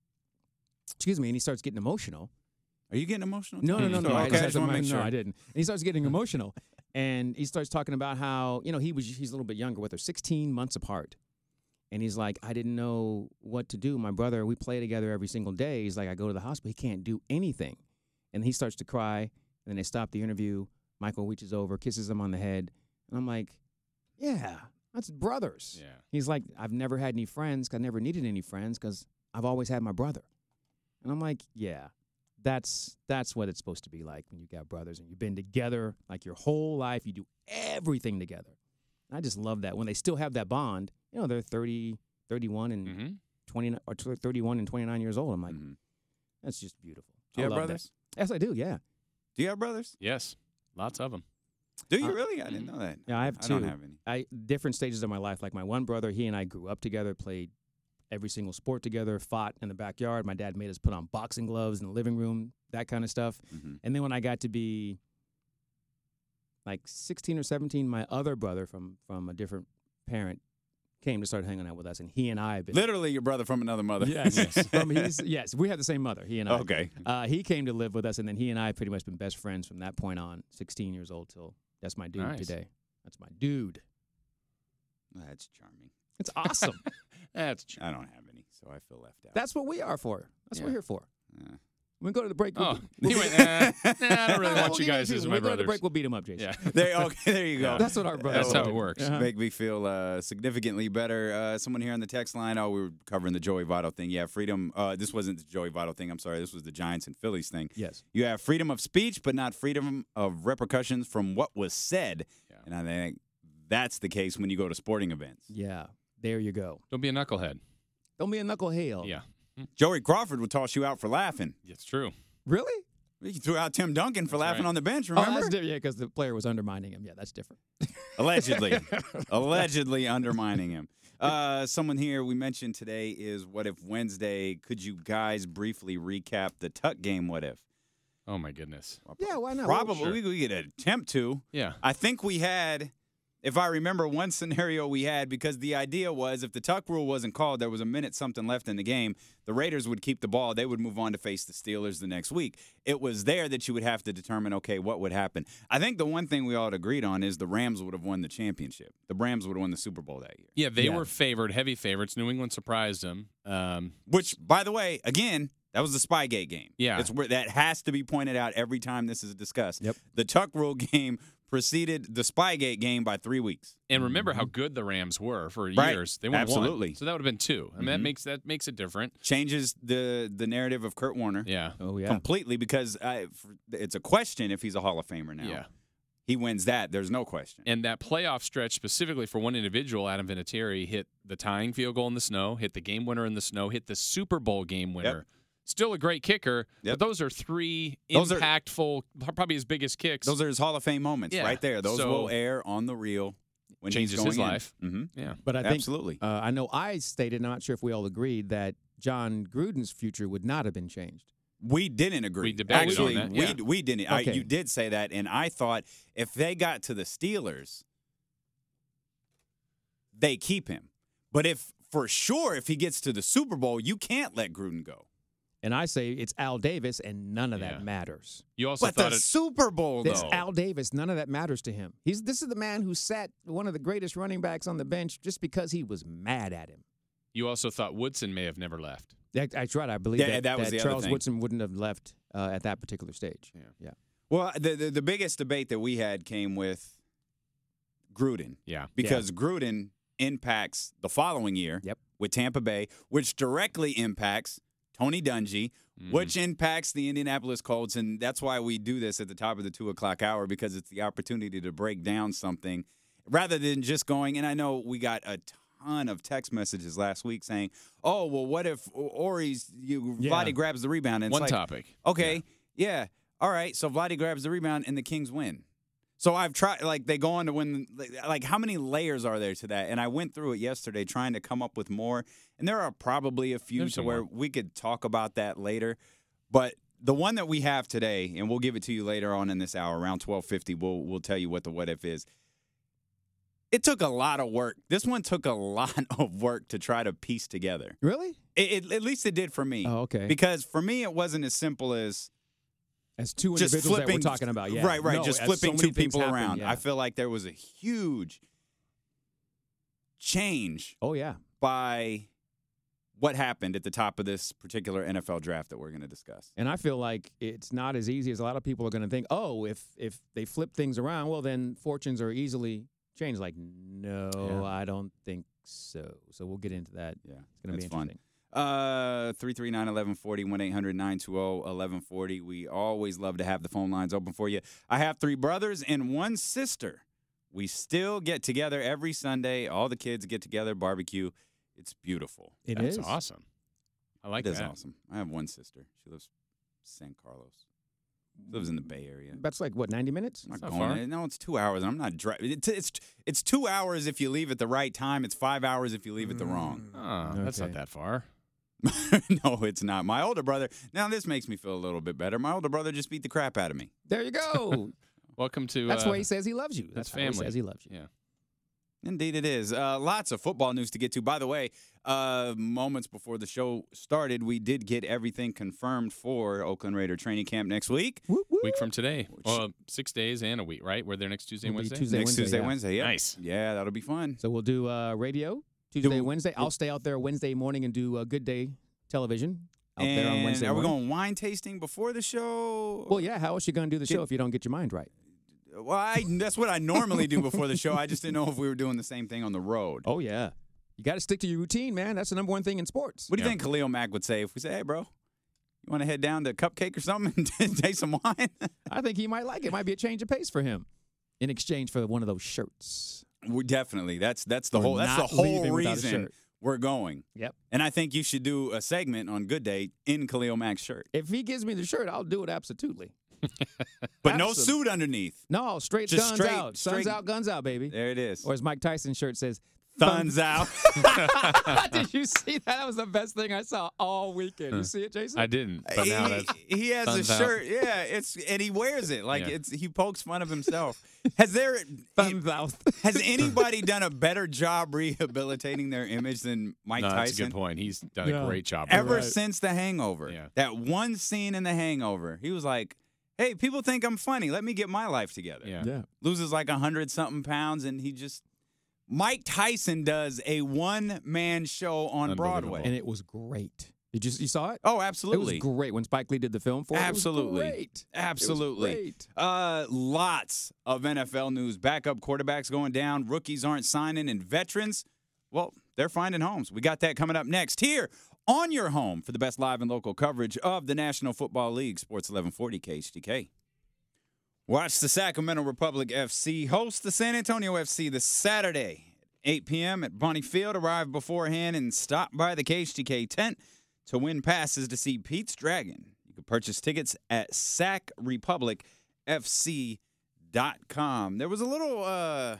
Speaker 3: Excuse me, and he starts getting emotional.
Speaker 1: Are you getting emotional?
Speaker 3: No, no, no, no.
Speaker 1: Oh,
Speaker 3: I
Speaker 1: okay,
Speaker 3: just
Speaker 1: I
Speaker 3: had
Speaker 1: just
Speaker 3: to
Speaker 1: want to
Speaker 3: remind-
Speaker 1: make sure.
Speaker 3: No, I didn't. And he starts getting emotional. And he starts talking about how, you know, he was he's a little bit younger with her, sixteen months apart. And he's like, I didn't know what to do. My brother, we play together every single day. He's like, I go to the hospital. He can't do anything. And he starts to cry. And then they stop the interview. Michael reaches over, kisses him on the head. And I'm like, yeah, that's brothers.
Speaker 2: Yeah.
Speaker 3: He's like, I've never had any friends. 'Cause I never needed any friends because I've always had my brother. And I'm like, yeah, that's that's what it's supposed to be like when you got brothers and you've been together like your whole life. You do everything together. I just love that when they still have that bond. You know, they're thirty, thirty-one, and
Speaker 2: Mm-hmm.
Speaker 3: twenty or thirty-one and twenty-nine years old. I'm like,
Speaker 1: Mhm.
Speaker 3: that's just beautiful.
Speaker 1: Do you
Speaker 3: I
Speaker 1: have
Speaker 3: love that.
Speaker 1: brothers?
Speaker 3: Yes, I do. Yeah,
Speaker 1: Do you have brothers?
Speaker 2: Yes, lots of them.
Speaker 1: Do you
Speaker 3: Uh,
Speaker 1: really? I didn't know that.
Speaker 3: yeah, I have
Speaker 1: I
Speaker 3: two.
Speaker 1: don't have any.
Speaker 3: I different stages of my life. Like my one brother, he and I grew up together, played every single sport together, fought in the backyard. My dad made us put on boxing gloves in the living room, that kind of stuff.
Speaker 1: Mhm.
Speaker 3: And then when I got to be like sixteen or seventeen, my other brother from from a different parent came to start hanging out with us, and he and I have been
Speaker 1: Literally your brother from another mother.
Speaker 3: yes, yes. From he's, yes, we had the same mother. He and I.
Speaker 1: Okay.
Speaker 3: Uh, he came to live with us, and then he and I pretty much been best friends from that point on. sixteen years old till that's my dude
Speaker 2: Nice.
Speaker 3: today. That's my dude.
Speaker 1: That's charming.
Speaker 3: It's awesome.
Speaker 2: That's true.
Speaker 1: I don't have any, so I feel left out.
Speaker 3: That's what we are for. That's what
Speaker 2: Yeah.
Speaker 3: we're here for.
Speaker 1: Uh,
Speaker 3: When we go to the break, we'll,
Speaker 2: Oh,
Speaker 3: we'll
Speaker 2: he went, eh, nah, I don't really
Speaker 3: We'll
Speaker 2: want you
Speaker 3: give it
Speaker 2: guys
Speaker 3: to
Speaker 2: as
Speaker 3: When
Speaker 2: my
Speaker 3: we go to the
Speaker 2: brothers.
Speaker 3: break, we'll beat him up, Jason.
Speaker 2: Yeah.
Speaker 1: there, okay, there you go.
Speaker 2: Yeah.
Speaker 3: That's what our brothers.
Speaker 2: That's how
Speaker 3: do.
Speaker 2: it works.
Speaker 3: Uh-huh.
Speaker 1: Make me feel uh, significantly better. Uh, someone here on the text line, oh, we were covering the Joey Votto thing. Yeah, freedom. Uh, this wasn't the Joey Votto thing. I'm sorry. This was the Giants and Phillies thing.
Speaker 3: Yes.
Speaker 1: You have freedom of speech, but not freedom of repercussions from what was said.
Speaker 2: Yeah.
Speaker 1: And I think that's the case when you go to sporting events.
Speaker 3: Yeah. There you go.
Speaker 2: Don't be a knucklehead.
Speaker 3: Don't be a knucklehead.
Speaker 2: Yeah,
Speaker 1: Joey Crawford would toss you out for laughing.
Speaker 2: it's true.
Speaker 3: Really?
Speaker 1: He threw out Tim Duncan for
Speaker 2: That's
Speaker 1: laughing
Speaker 2: right.
Speaker 1: on the bench,
Speaker 3: Oh,
Speaker 1: remember?
Speaker 3: that's different. Yeah, because the player was undermining him. Yeah, that's different.
Speaker 1: Allegedly. Allegedly undermining him. Uh, someone here we mentioned today is What If Wednesday. Could you guys briefly recap the Tuck game? What if?
Speaker 2: Oh my goodness.
Speaker 3: Yeah, why not?
Speaker 1: Probably
Speaker 2: sure.
Speaker 1: we could attempt to.
Speaker 2: Yeah.
Speaker 1: I think we had, if I remember one scenario we had, because the idea was if the tuck rule wasn't called, there was a minute something left in the game, the Raiders would keep the ball. They would move on to face the Steelers the next week. It was there that you would have to determine, okay, what would happen. I think the one thing we all agreed on is the Rams would have won the championship. The Rams would have won the Super Bowl that year.
Speaker 2: Yeah, they
Speaker 3: Yeah.
Speaker 2: were favored, heavy favorites. New England surprised them. Um,
Speaker 1: Which, by the way, again, that was the Spygate game.
Speaker 2: Yeah.
Speaker 1: It's where that has to be pointed out every time this is discussed.
Speaker 3: Yep.
Speaker 1: The tuck rule game preceded the Spygate game by three weeks.
Speaker 2: and remember how good the Rams were for
Speaker 1: Right.
Speaker 2: years. They won
Speaker 1: Absolutely.
Speaker 2: one. So that would have been two. I mean, that
Speaker 1: Mhm.
Speaker 2: makes that makes it different.
Speaker 1: Changes the the narrative of Kurt Warner.
Speaker 2: Yeah.
Speaker 3: Oh, yeah.
Speaker 1: Completely, because I, for- it's a question if he's a Hall of Famer now.
Speaker 2: Yeah.
Speaker 1: He wins that. There's no question.
Speaker 2: And that playoff stretch specifically for one individual, Adam Vinatieri, hit the tying field goal in the snow, hit the game winner in the snow, hit the Super Bowl game winner. Still a great kicker,
Speaker 1: Yep.
Speaker 2: but those are three
Speaker 1: Those are-
Speaker 2: impactful, probably his biggest kicks.
Speaker 1: Those are his Hall of Fame moments
Speaker 2: Yeah.
Speaker 1: right there. Those
Speaker 2: So-
Speaker 1: will air on the reel when
Speaker 2: Changes
Speaker 1: he's going
Speaker 2: his
Speaker 1: in.
Speaker 2: life.
Speaker 1: Mm-hmm.
Speaker 2: yeah.
Speaker 3: But I think
Speaker 1: Absolutely.
Speaker 3: uh, I know I stated, I'm not sure if we all agreed, that John Gruden's future would not have been changed.
Speaker 1: We didn't agree.
Speaker 2: We debated
Speaker 1: Actually,
Speaker 2: on that,
Speaker 1: we
Speaker 2: yeah.
Speaker 1: we didn't. I,
Speaker 3: Okay.
Speaker 1: you did say that, and I thought if they got to the Steelers, they keep him. But if for sure if he gets to the Super Bowl, you can't let Gruden go.
Speaker 3: And I say it's Al Davis, and none of
Speaker 2: Yeah.
Speaker 3: that matters.
Speaker 2: You also
Speaker 1: But
Speaker 2: thought
Speaker 1: the
Speaker 2: it.
Speaker 1: Super Bowl,
Speaker 3: This
Speaker 1: though.
Speaker 3: Al Davis, none of that matters to him. He's this is the man who sat one of the greatest running backs on the bench just because he was mad at him.
Speaker 2: You also thought Woodson may have never left.
Speaker 3: That, that's right. I believe
Speaker 1: Yeah,
Speaker 3: that,
Speaker 1: that was the other
Speaker 3: Charles
Speaker 1: thing.
Speaker 3: Woodson wouldn't have left uh, at that particular stage.
Speaker 2: Yeah.
Speaker 3: yeah.
Speaker 1: Well, the, the the biggest debate that we had came with Gruden
Speaker 2: Yeah.
Speaker 1: because Gruden impacts the following year
Speaker 3: Yep.
Speaker 1: with Tampa Bay, which directly impacts Tony Dungy,
Speaker 2: Mhm.
Speaker 1: which impacts the Indianapolis Colts, and that's why we do this at the top of the two o'clock hour, because it's the opportunity to break down something rather than just going. And I know we got a ton of text messages last week saying, "Oh, well, what if Ori's you
Speaker 3: Yeah.
Speaker 1: Vladdy grabs the rebound?" And it's
Speaker 2: One
Speaker 1: like,
Speaker 2: topic.
Speaker 1: okay, yeah. all right. So Vladdy grabs the rebound and the Kings win. So I've tried, like, they go on to win. Like, how many layers are there to that? And I went through it yesterday trying to come up with more. And there are probably a few
Speaker 2: There's
Speaker 1: to
Speaker 2: some
Speaker 1: where
Speaker 2: more.
Speaker 1: we could talk about that later. But the one that we have today, and we'll give it to you later on in this hour, around twelve fifty, we'll, we'll tell you what the what if is. It took a lot of work. This one took a lot of work to try to piece together.
Speaker 3: Really?
Speaker 1: It, it, at least it did for me.
Speaker 3: Oh, okay.
Speaker 1: Because for me, it wasn't as simple as
Speaker 3: As two
Speaker 1: just
Speaker 3: individuals
Speaker 1: flipping,
Speaker 3: that we're talking about, yeah.
Speaker 1: Right, right.
Speaker 3: No,
Speaker 1: just
Speaker 3: as
Speaker 1: flipping
Speaker 3: so
Speaker 1: two
Speaker 3: many things
Speaker 1: people
Speaker 3: happen,
Speaker 1: around.
Speaker 3: yeah.
Speaker 1: I feel like there was a huge change
Speaker 3: Oh, yeah.
Speaker 1: by what happened at the top of this particular N F L draft that we're going to discuss.
Speaker 3: And I feel like it's not as easy as a lot of people are going to think, oh, if if they flip things around, well, then fortunes are easily changed. Like, no,
Speaker 1: Yeah.
Speaker 3: I don't think so. So we'll get into that.
Speaker 1: Yeah,
Speaker 3: It's going to be
Speaker 1: that's fun.
Speaker 3: interesting.
Speaker 1: Uh, three three nine, eleven forty, one eight hundred, nine two zero, eleven forty. We always love to have the phone lines open for you. I have three brothers and one sister. We still get together every Sunday. All the kids get together, barbecue. It's beautiful.
Speaker 3: It
Speaker 2: That's
Speaker 3: is.
Speaker 2: awesome. I like
Speaker 1: It is
Speaker 2: that.
Speaker 1: awesome. I have one sister. She lives San Carlos. She lives in the Bay Area.
Speaker 3: That's like, what, ninety minutes?
Speaker 1: I'm not
Speaker 2: not
Speaker 1: going
Speaker 2: far.
Speaker 1: there. No, it's two hours. I'm not driving. It's, it's it's two hours if you leave at the right time. It's five hours if you leave at the wrong.
Speaker 2: Oh, that's not
Speaker 3: Okay.
Speaker 2: that far.
Speaker 1: No, it's not. My older brother. Now this makes me feel a little bit better. My older brother just beat the crap out of me.
Speaker 3: There you go.
Speaker 2: Welcome to.
Speaker 3: That's
Speaker 2: uh,
Speaker 3: why he says he loves you. That's
Speaker 2: that's
Speaker 3: how he
Speaker 2: family.
Speaker 3: says he loves you.
Speaker 2: Yeah.
Speaker 1: Indeed, it is. Uh, lots of football news to get to. By the way, uh, moments before the show started, we did get everything confirmed for Oakland Raider training camp next week.
Speaker 3: Whoop, whoop.
Speaker 2: Week from today. Well, six days and a week, right? We're there next Tuesday and
Speaker 3: It'll be
Speaker 2: Wednesday.
Speaker 3: Tuesday,
Speaker 1: next
Speaker 3: Wednesday,
Speaker 1: Tuesday,
Speaker 3: yeah.
Speaker 1: Wednesday. Yeah.
Speaker 2: Nice.
Speaker 1: Yeah, that'll be fun.
Speaker 3: So we'll do uh, radio Tuesday,
Speaker 1: Do-
Speaker 3: Wednesday. I'll stay out there Wednesday morning and do a Good Day television out
Speaker 1: and
Speaker 3: there on Wednesday
Speaker 1: are we
Speaker 3: morning.
Speaker 1: going wine tasting before the show?
Speaker 3: Well, yeah. How else you going to do the
Speaker 1: Get-
Speaker 3: show if you don't get your mind right?
Speaker 1: Well, I, that's what I normally do before the show. I just didn't know if we were doing the same thing on the road.
Speaker 3: Oh, yeah. You got to stick to your routine, man. That's the number one thing in sports.
Speaker 1: What do you
Speaker 2: Yeah.
Speaker 1: think Khalil Mack would say if we say, hey, bro, you want to head down to Cupcake or something and taste some wine?
Speaker 3: I think he might like it. Might be a change of pace for him in exchange for one of those shirts.
Speaker 1: we definitely. That's that's the
Speaker 3: We're
Speaker 1: whole that's
Speaker 3: not
Speaker 1: the whole
Speaker 3: leaving without a
Speaker 1: reason
Speaker 3: shirt.
Speaker 1: we're going.
Speaker 3: Yep.
Speaker 1: And I think you should do a segment on Good Day in Khalil Mack's shirt.
Speaker 3: If he gives me the shirt, I'll do it absolutely.
Speaker 1: But no
Speaker 3: Absolute-
Speaker 1: suit underneath.
Speaker 3: No, straight
Speaker 1: Just
Speaker 3: guns
Speaker 1: straight-
Speaker 3: out. Suns
Speaker 1: straight-
Speaker 3: out, guns out, baby.
Speaker 1: There it is.
Speaker 3: Or as Mike Tyson's shirt says,
Speaker 1: Thumbs out.
Speaker 3: Did you see that? That was the best thing I saw all weekend. You see it, Jason?
Speaker 2: I didn't, but now
Speaker 1: he,
Speaker 2: that's.
Speaker 1: he has a
Speaker 2: thumbs out.
Speaker 1: shirt. Yeah, it's and he wears it like
Speaker 2: Yeah.
Speaker 1: it's he pokes fun of himself. Has there
Speaker 3: Thumbs out.
Speaker 1: has anybody done a better job rehabilitating their image than Mike
Speaker 2: No, that's a
Speaker 1: Tyson?
Speaker 2: good point. He's done
Speaker 3: Yeah.
Speaker 2: a great job.
Speaker 1: Ever
Speaker 3: Right.
Speaker 1: since The Hangover,
Speaker 2: Yeah.
Speaker 1: that one scene in The Hangover, he was like, "Hey, people think I'm funny. Let me get my life together."
Speaker 2: Yeah.
Speaker 3: Yeah.
Speaker 1: Loses like a hundred something pounds, and he just Mike Tyson does a one man show on
Speaker 2: Unbelievable.
Speaker 1: Broadway.
Speaker 3: And it was great. Did you you saw it?
Speaker 1: oh,
Speaker 3: It
Speaker 1: absolutely.
Speaker 3: was great when Spike Lee did the film for it.
Speaker 1: Absolutely.
Speaker 3: It was great. It was
Speaker 1: Absolutely.
Speaker 3: great.
Speaker 1: Uh, lots of N F L news. Backup quarterbacks going down. Rookies aren't signing, and veterans, well, they're finding homes. We got that coming up next here on your home for the best live and local coverage of the National Football League. Sports eleven forty K H D K. Watch the Sacramento Republic F C host the San Antonio F C this Saturday, eight p.m. at Bonnie Field. Arrive beforehand and stop by the K H D K tent to win passes to see Pete's Dragon. You can purchase tickets at sac republic f c dot com. There was a little uh,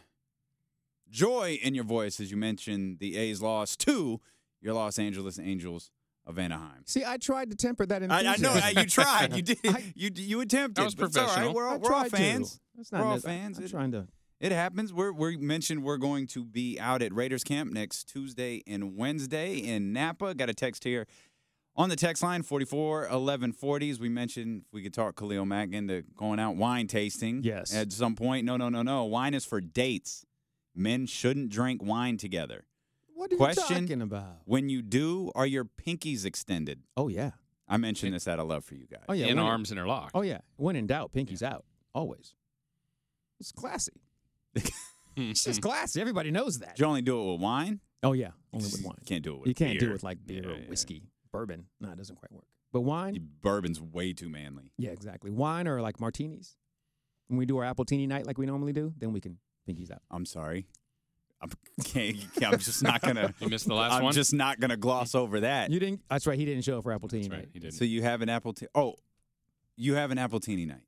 Speaker 1: joy in your voice as you mentioned the A's loss to your Los Angeles Angels of Anaheim.
Speaker 3: See, I tried to temper that
Speaker 1: I,
Speaker 3: enthusiasm.
Speaker 1: I know uh, you tried. You did.
Speaker 3: I-
Speaker 1: you you attempted.
Speaker 2: That was
Speaker 1: but it's all right.
Speaker 2: professional.
Speaker 1: We're all,
Speaker 3: I
Speaker 1: we're all
Speaker 3: tried to.
Speaker 1: fans.
Speaker 3: That's
Speaker 1: We're
Speaker 3: not
Speaker 1: all
Speaker 3: nec-
Speaker 1: fans.
Speaker 3: I'm
Speaker 1: It-
Speaker 3: trying to.
Speaker 1: It happens. We're we mentioned we're going to be out at Raiders camp next Tuesday and Wednesday in Napa. Got a text here on the text line forty-four eleven forty. As we mentioned, if we could talk Khalil Mack into going out wine tasting.
Speaker 3: Yes.
Speaker 1: At some point. No, no, no, no. Wine is for dates. Men shouldn't drink wine together.
Speaker 3: What are
Speaker 1: Question.
Speaker 3: you talking about?
Speaker 1: When you do, are your pinkies extended?
Speaker 3: Oh yeah.
Speaker 1: I mentioned this out of love for you guys.
Speaker 3: Oh yeah.
Speaker 2: and
Speaker 3: when in-
Speaker 2: arms interlocked.
Speaker 3: Oh yeah. When in doubt, pinky's out. Always. It's classy. It's just classy. Everybody knows that.
Speaker 1: Did you only do it with wine?
Speaker 3: Oh yeah. Only with wine.
Speaker 1: You can't do it with
Speaker 3: You can't do
Speaker 1: beer.
Speaker 3: it with like beer
Speaker 2: Yeah,
Speaker 3: or
Speaker 2: yeah.
Speaker 3: whiskey, bourbon. No, it doesn't quite work. But wine,
Speaker 1: Bourbon's way too manly.
Speaker 3: yeah, exactly. Wine or like martinis. When we do our Appletini night like we normally do, then we can pinkies out.
Speaker 1: I'm sorry. I'm, can't, I'm just not gonna.
Speaker 2: You missed the last
Speaker 1: I'm
Speaker 2: one?
Speaker 1: just not gonna gloss over that.
Speaker 3: You didn't. That's right. He didn't show up for Appletini
Speaker 2: That's right.
Speaker 3: night.
Speaker 2: He didn't.
Speaker 1: So you have an apple. T- oh, you have an Appletini night.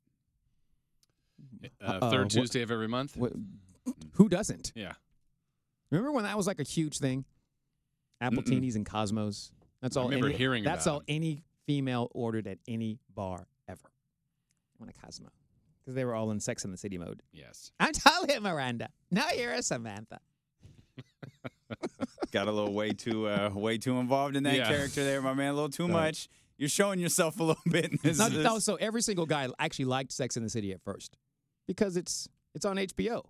Speaker 2: uh,
Speaker 3: Uh-oh.
Speaker 2: third
Speaker 3: What-
Speaker 2: Tuesday of every month.
Speaker 3: What, who doesn't?
Speaker 2: Yeah.
Speaker 3: Remember when that was like a huge thing? Appletinis and Cosmos. That's
Speaker 2: I
Speaker 3: all.
Speaker 2: remember
Speaker 3: any,
Speaker 2: hearing
Speaker 3: That's
Speaker 2: about
Speaker 3: all any female ordered at any bar ever. I want a Cosmo because they were all in Sex and the City mode.
Speaker 2: Yes.
Speaker 3: I'm Talia Miranda. No, you're a Samantha.
Speaker 1: Got a little way too, uh, way too involved in that
Speaker 2: Yeah.
Speaker 1: character there, my man. A little too
Speaker 3: Sorry.
Speaker 1: much. you're showing yourself a little bit. In this,
Speaker 3: No,
Speaker 1: this-
Speaker 3: no, so every single guy actually liked Sex in the City at first because it's it's on H B O.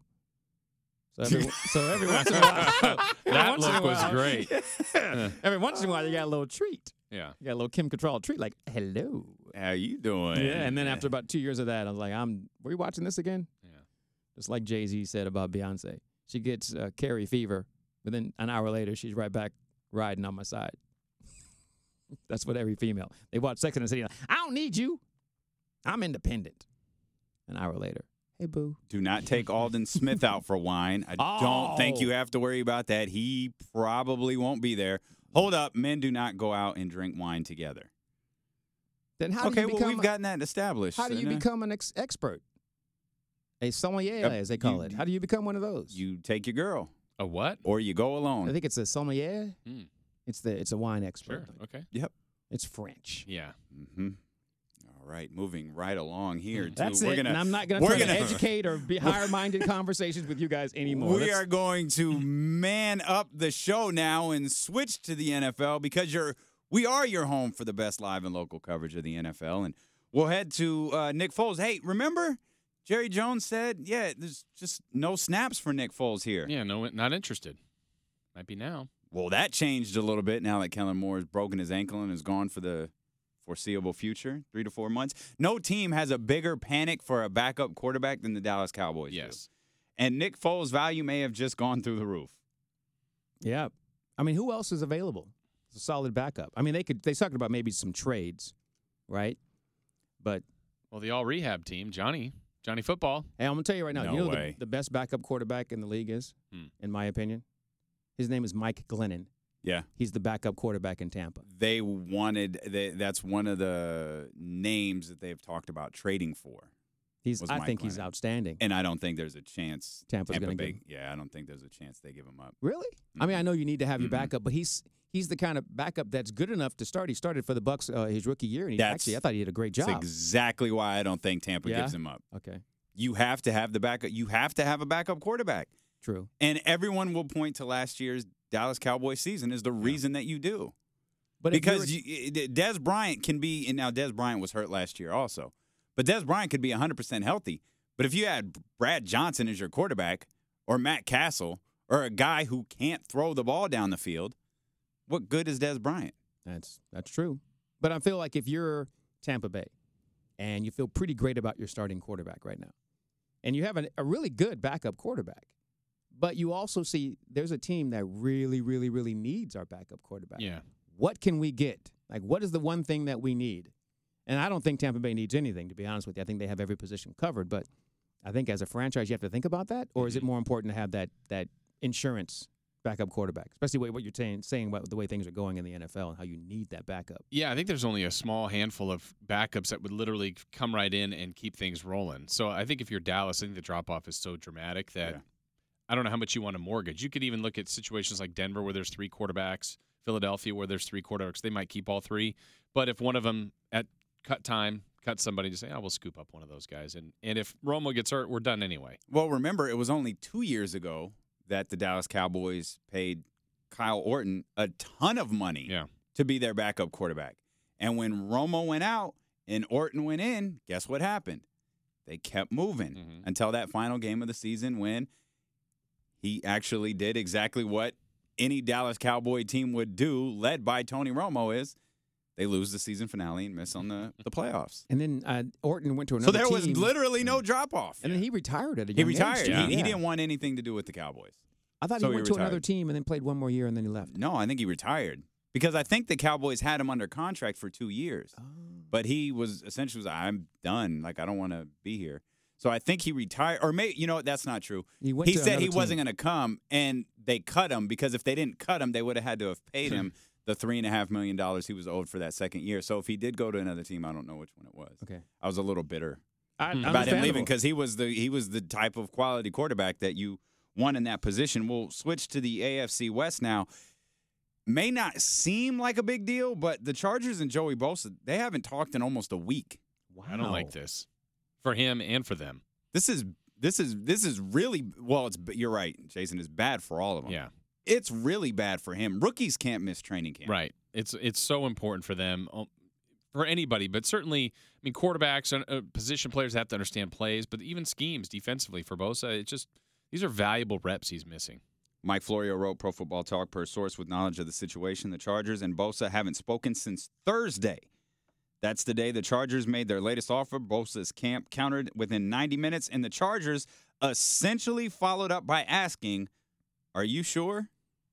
Speaker 3: So every, so every once in a while, every
Speaker 2: That
Speaker 3: once in a
Speaker 2: look was
Speaker 3: while-
Speaker 2: great.
Speaker 3: Every once in a while, you got a little treat.
Speaker 2: Yeah.
Speaker 3: You got a little Kim Cattrall treat, like hello.
Speaker 1: How you doing?
Speaker 3: Yeah, and then after about two years of that, I was like, "I'm. Were you watching this again?"
Speaker 2: Yeah.
Speaker 3: Just like Jay Z said about Beyonce, she gets uh, Carrie fever, but then an hour later, she's right back riding on my side. That's what every female. They watch Sex and the City. Like, I don't need you. I'm independent. An hour later, hey boo.
Speaker 1: Do not take Alden Smith out for wine. I don't think
Speaker 3: Oh.
Speaker 1: you have to worry about that. He probably won't be there. Hold up, men do not go out and drink wine together.
Speaker 3: Then how do
Speaker 1: okay,
Speaker 3: you
Speaker 1: well
Speaker 3: become?
Speaker 1: we've
Speaker 3: a-
Speaker 1: gotten that established.
Speaker 3: how do you
Speaker 1: and, uh,
Speaker 3: become an ex- expert? A sommelier,
Speaker 1: Yep.
Speaker 3: as they call
Speaker 1: You-
Speaker 3: it. How do you become one of those?
Speaker 1: You take your girl,
Speaker 2: A what?
Speaker 1: or you go
Speaker 3: I
Speaker 1: alone.
Speaker 3: think it's a sommelier.
Speaker 2: Hmm.
Speaker 3: It's the it's a wine expert.
Speaker 2: Sure. Okay.
Speaker 3: It's French.
Speaker 2: Yeah.
Speaker 1: Mm-hmm. All right, moving right along here. Too.
Speaker 3: That's
Speaker 1: we're
Speaker 3: it.
Speaker 1: Gonna,
Speaker 3: and I'm not going to
Speaker 1: we're
Speaker 3: try to
Speaker 1: gonna-
Speaker 3: educate or be higher-minded conversations with you guys anymore.
Speaker 1: We
Speaker 3: Let's-
Speaker 1: are going to man up the show now and switch to the N F L because you're we are your home for the best live and local coverage of the N F L. And we'll head to uh, Nick Foles. Hey, remember Jerry Jones said, yeah, there's just no snaps for Nick Foles here.
Speaker 2: Yeah. No, not interested. Might be now.
Speaker 1: Well, that changed a little bit now that Kellen Moore has broken his ankle and is gone for the foreseeable future, three to four months. No team has a bigger panic for a backup quarterback than the Dallas Cowboys do.
Speaker 2: Yes.
Speaker 1: And Nick Foles' value may have just gone through the roof.
Speaker 3: Yeah. I mean, who else is available? It's a solid backup. I mean, they could. They talked about maybe some trades, right? But
Speaker 2: Well, the all rehab team, Johnny, Johnny Football.
Speaker 3: hey, I'm gonna tell you right now.
Speaker 1: No
Speaker 3: you know
Speaker 1: way.
Speaker 3: the, the best backup quarterback in the league is,
Speaker 2: Hmm.
Speaker 3: in my opinion, his name is Mike Glennon.
Speaker 1: Yeah.
Speaker 3: He's the backup quarterback in Tampa.
Speaker 1: They wanted they, that's one of the names that they've talked about trading for.
Speaker 3: He's.
Speaker 1: Was
Speaker 3: I
Speaker 1: Mike
Speaker 3: think he's
Speaker 1: Glennon.
Speaker 3: outstanding.
Speaker 1: And I don't think there's a chance
Speaker 3: Tampa's
Speaker 1: Tampa
Speaker 3: gonna
Speaker 1: Bay.
Speaker 3: give him-
Speaker 1: Yeah, I don't think there's a chance they give him up.
Speaker 3: Really? I mean, I know you need to have your
Speaker 1: Mhm.
Speaker 3: backup, but he's he's the kind of backup that's good enough to start. He started for the Bucks uh, his rookie year, and he
Speaker 1: That's-
Speaker 3: actually I thought he did a great
Speaker 1: That's
Speaker 3: job.
Speaker 1: exactly why I don't think Tampa
Speaker 3: Yeah?
Speaker 1: gives him up.
Speaker 3: Okay,
Speaker 1: You have to have the backup. You have to have a backup quarterback.
Speaker 3: true.
Speaker 1: And everyone will point to last year's Dallas Cowboys season as the reason that you do.
Speaker 3: But if
Speaker 1: Because
Speaker 3: you're
Speaker 1: you, Des Bryant can be, and now Des Bryant was hurt last year also, but Des Bryant could be one hundred percent healthy. But if you had Brad Johnson as your quarterback, or Matt Castle, or a guy who can't throw the ball down the field, what good is Des Bryant?
Speaker 3: That's that's true. But I feel like if you're Tampa Bay and you feel pretty great about your starting quarterback right now, and you have an, a really good backup quarterback, but you also see there's a team that really, really, really needs our backup quarterback.
Speaker 2: Yeah.
Speaker 3: What can we get? Like, what is the one thing that we need? And I don't think Tampa Bay needs anything, to be honest with you. I think they have every position covered. But I think as a franchise, you have to think about that. Or is it more important to have that that insurance backup quarterback, especially what what you're saying, saying about the way things are going in the N F L and how you need that backup?
Speaker 2: Yeah, I think there's only a small handful of backups that would literally come right in and keep things rolling. So I think if you're Dallas, I think the drop off is so dramatic that
Speaker 1: Yeah.
Speaker 2: I don't know how much you want to mortgage. You could even look at situations like Denver where there's three quarterbacks, Philadelphia where there's three quarterbacks. They might keep all three, but if one of them at cut time cut somebody to say, "Oh, we'll scoop up one of those guys," and and if Romo gets hurt, we're done anyway.
Speaker 1: Well, remember, it was only two years ago that the Dallas Cowboys paid Kyle Orton a ton of money
Speaker 2: Yeah.
Speaker 1: to be their backup quarterback. And when Romo went out and Orton went in, guess what happened? They kept moving
Speaker 2: Mhm.
Speaker 1: until that final game of the season when he actually did exactly what any Dallas Cowboy team would do, led by Tony Romo, is they lose the season finale and miss on the, the playoffs.
Speaker 3: And then uh, Orton went to
Speaker 1: So
Speaker 3: another
Speaker 1: there was
Speaker 3: team,
Speaker 1: literally no drop-off.
Speaker 3: and then he retired at a
Speaker 1: He
Speaker 3: young age,
Speaker 1: retired.
Speaker 3: too.
Speaker 2: Yeah.
Speaker 1: He, he
Speaker 3: Yeah.
Speaker 1: didn't want anything to do with the Cowboys.
Speaker 3: I thought
Speaker 1: so
Speaker 3: he
Speaker 1: he
Speaker 3: went to another
Speaker 1: retired.
Speaker 3: team and then played one more year and then he left.
Speaker 1: No, I think he retired because I think the Cowboys had him under contract for two years.
Speaker 3: Oh.
Speaker 1: But he was essentially was like, I'm done. Like I don't want to be here. So I think he retired, or maybe you know what? That's not true.
Speaker 3: He went
Speaker 1: He
Speaker 3: to
Speaker 1: said
Speaker 3: another
Speaker 1: he wasn't
Speaker 3: team.
Speaker 1: going to come, and they cut him because if they didn't cut him, they would have had to have paid him the three and a half million dollars he was owed for that second year. So if he did go to another team, I don't know which one it was.
Speaker 3: Okay.
Speaker 1: I was a little bitter
Speaker 3: I,
Speaker 1: about him
Speaker 3: understandable.
Speaker 1: leaving because he was the he was the type of quality quarterback that you want in that position. We'll switch to the A F C West now. May not seem like a big deal, but the Chargers and Joey Bosa, they haven't talked in almost a week.
Speaker 3: Wow.
Speaker 2: I don't like this for him and for them.
Speaker 1: This is this is this is really well. It's you're right, Jason. It's bad for all of them.
Speaker 2: Yeah.
Speaker 1: It's really bad for him. Rookies can't miss training camp.
Speaker 2: Right. It's it's so important for them. Um, for anybody, but certainly, I mean, quarterbacks and uh, position players have to understand plays, but even schemes defensively for Bosa, it's just these are valuable reps he's missing.
Speaker 1: Mike Florio wrote Pro Football Talk, per source with knowledge of the situation. The Chargers and Bosa haven't spoken since Thursday. That's the day the Chargers made their latest offer. Bosa's camp countered within ninety minutes, and the Chargers essentially followed up by asking, "Are you sure?"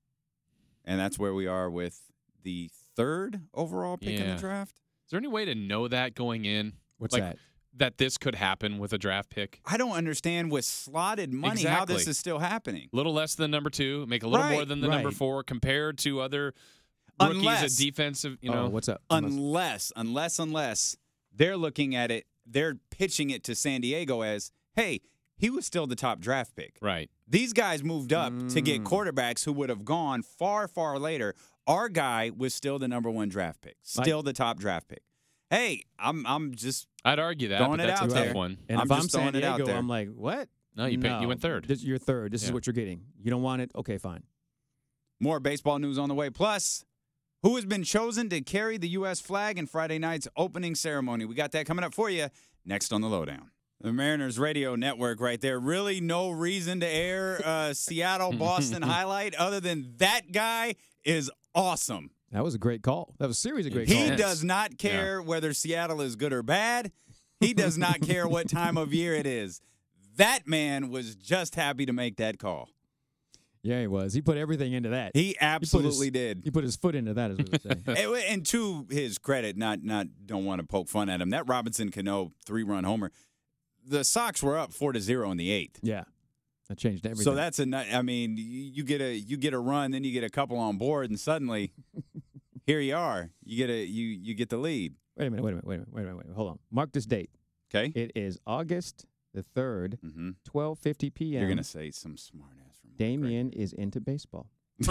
Speaker 1: And that's where we are with the third overall pick in
Speaker 2: Yeah.
Speaker 1: the draft.
Speaker 2: Is there any way to know that going in?
Speaker 3: What's
Speaker 2: like,
Speaker 3: that?
Speaker 2: That this could happen with a draft pick?
Speaker 1: I don't understand with slotted money how this
Speaker 2: Exactly.
Speaker 1: is still happening.
Speaker 2: A little less than number two, make a little
Speaker 1: Right,
Speaker 2: more than the number
Speaker 3: right.
Speaker 2: four compared to other rookies
Speaker 1: Unless-
Speaker 2: at defensive, you
Speaker 3: oh,
Speaker 2: know.
Speaker 3: what's up?
Speaker 1: Unless, unless, unless they're looking at it, they're pitching it to San Diego as, hey, he was still the top draft pick.
Speaker 2: Right.
Speaker 1: These guys moved up to get
Speaker 3: Mm.
Speaker 1: quarterbacks who would have gone far, far later. Our guy was still the number one draft pick, still the top draft pick. Hey, I'm I'm just
Speaker 2: I'd argue that,
Speaker 1: Throwing
Speaker 2: but
Speaker 1: it
Speaker 2: that's
Speaker 1: out
Speaker 2: a tough
Speaker 1: there.
Speaker 2: one.
Speaker 3: And
Speaker 1: I'm
Speaker 3: if I'm
Speaker 1: just
Speaker 3: San
Speaker 1: throwing it out
Speaker 3: Diego,
Speaker 1: there.
Speaker 3: I'm like, what?
Speaker 2: No, you picked- you went third.
Speaker 3: This, you're third. This is
Speaker 2: Yeah.
Speaker 3: what you're getting. You don't want it? Okay, fine.
Speaker 1: more baseball news on the way. Plus, who has been chosen to carry the U S flag in Friday night's opening ceremony? We got that coming up for you next on the Lowdown. The Mariners radio network right there. Really no reason to air a Seattle-Boston highlight other than that guy is awesome.
Speaker 3: That was a great call. That was a series of great
Speaker 1: He
Speaker 3: calls.
Speaker 2: Yes.
Speaker 1: does not care whether Seattle is good or bad. He does not care what time of year it is. That man was just happy to make that call.
Speaker 3: Yeah, he was. He put everything into that.
Speaker 1: He absolutely
Speaker 3: his-
Speaker 1: did.
Speaker 3: He put his foot into that, as we would say.
Speaker 1: And, and to his credit, not not don't want to poke fun at him. That Robinson Cano three-run homer. The Sox were up four to zero in the eighth.
Speaker 3: Yeah, that changed everything.
Speaker 1: So that's a. ni- I mean, you you get a you get a run, then you get a couple on board, and suddenly, here you are. You get a you you get the lead.
Speaker 3: Wait a minute. Wait a minute. Wait a minute. Wait a minute. Wait a minute. Hold on. Mark this date.
Speaker 1: Okay.
Speaker 3: It is August the third,
Speaker 1: Mm-hmm.
Speaker 3: twelve fifty p.m.
Speaker 1: You're gonna say some smart ass remark.
Speaker 3: Damien is into baseball.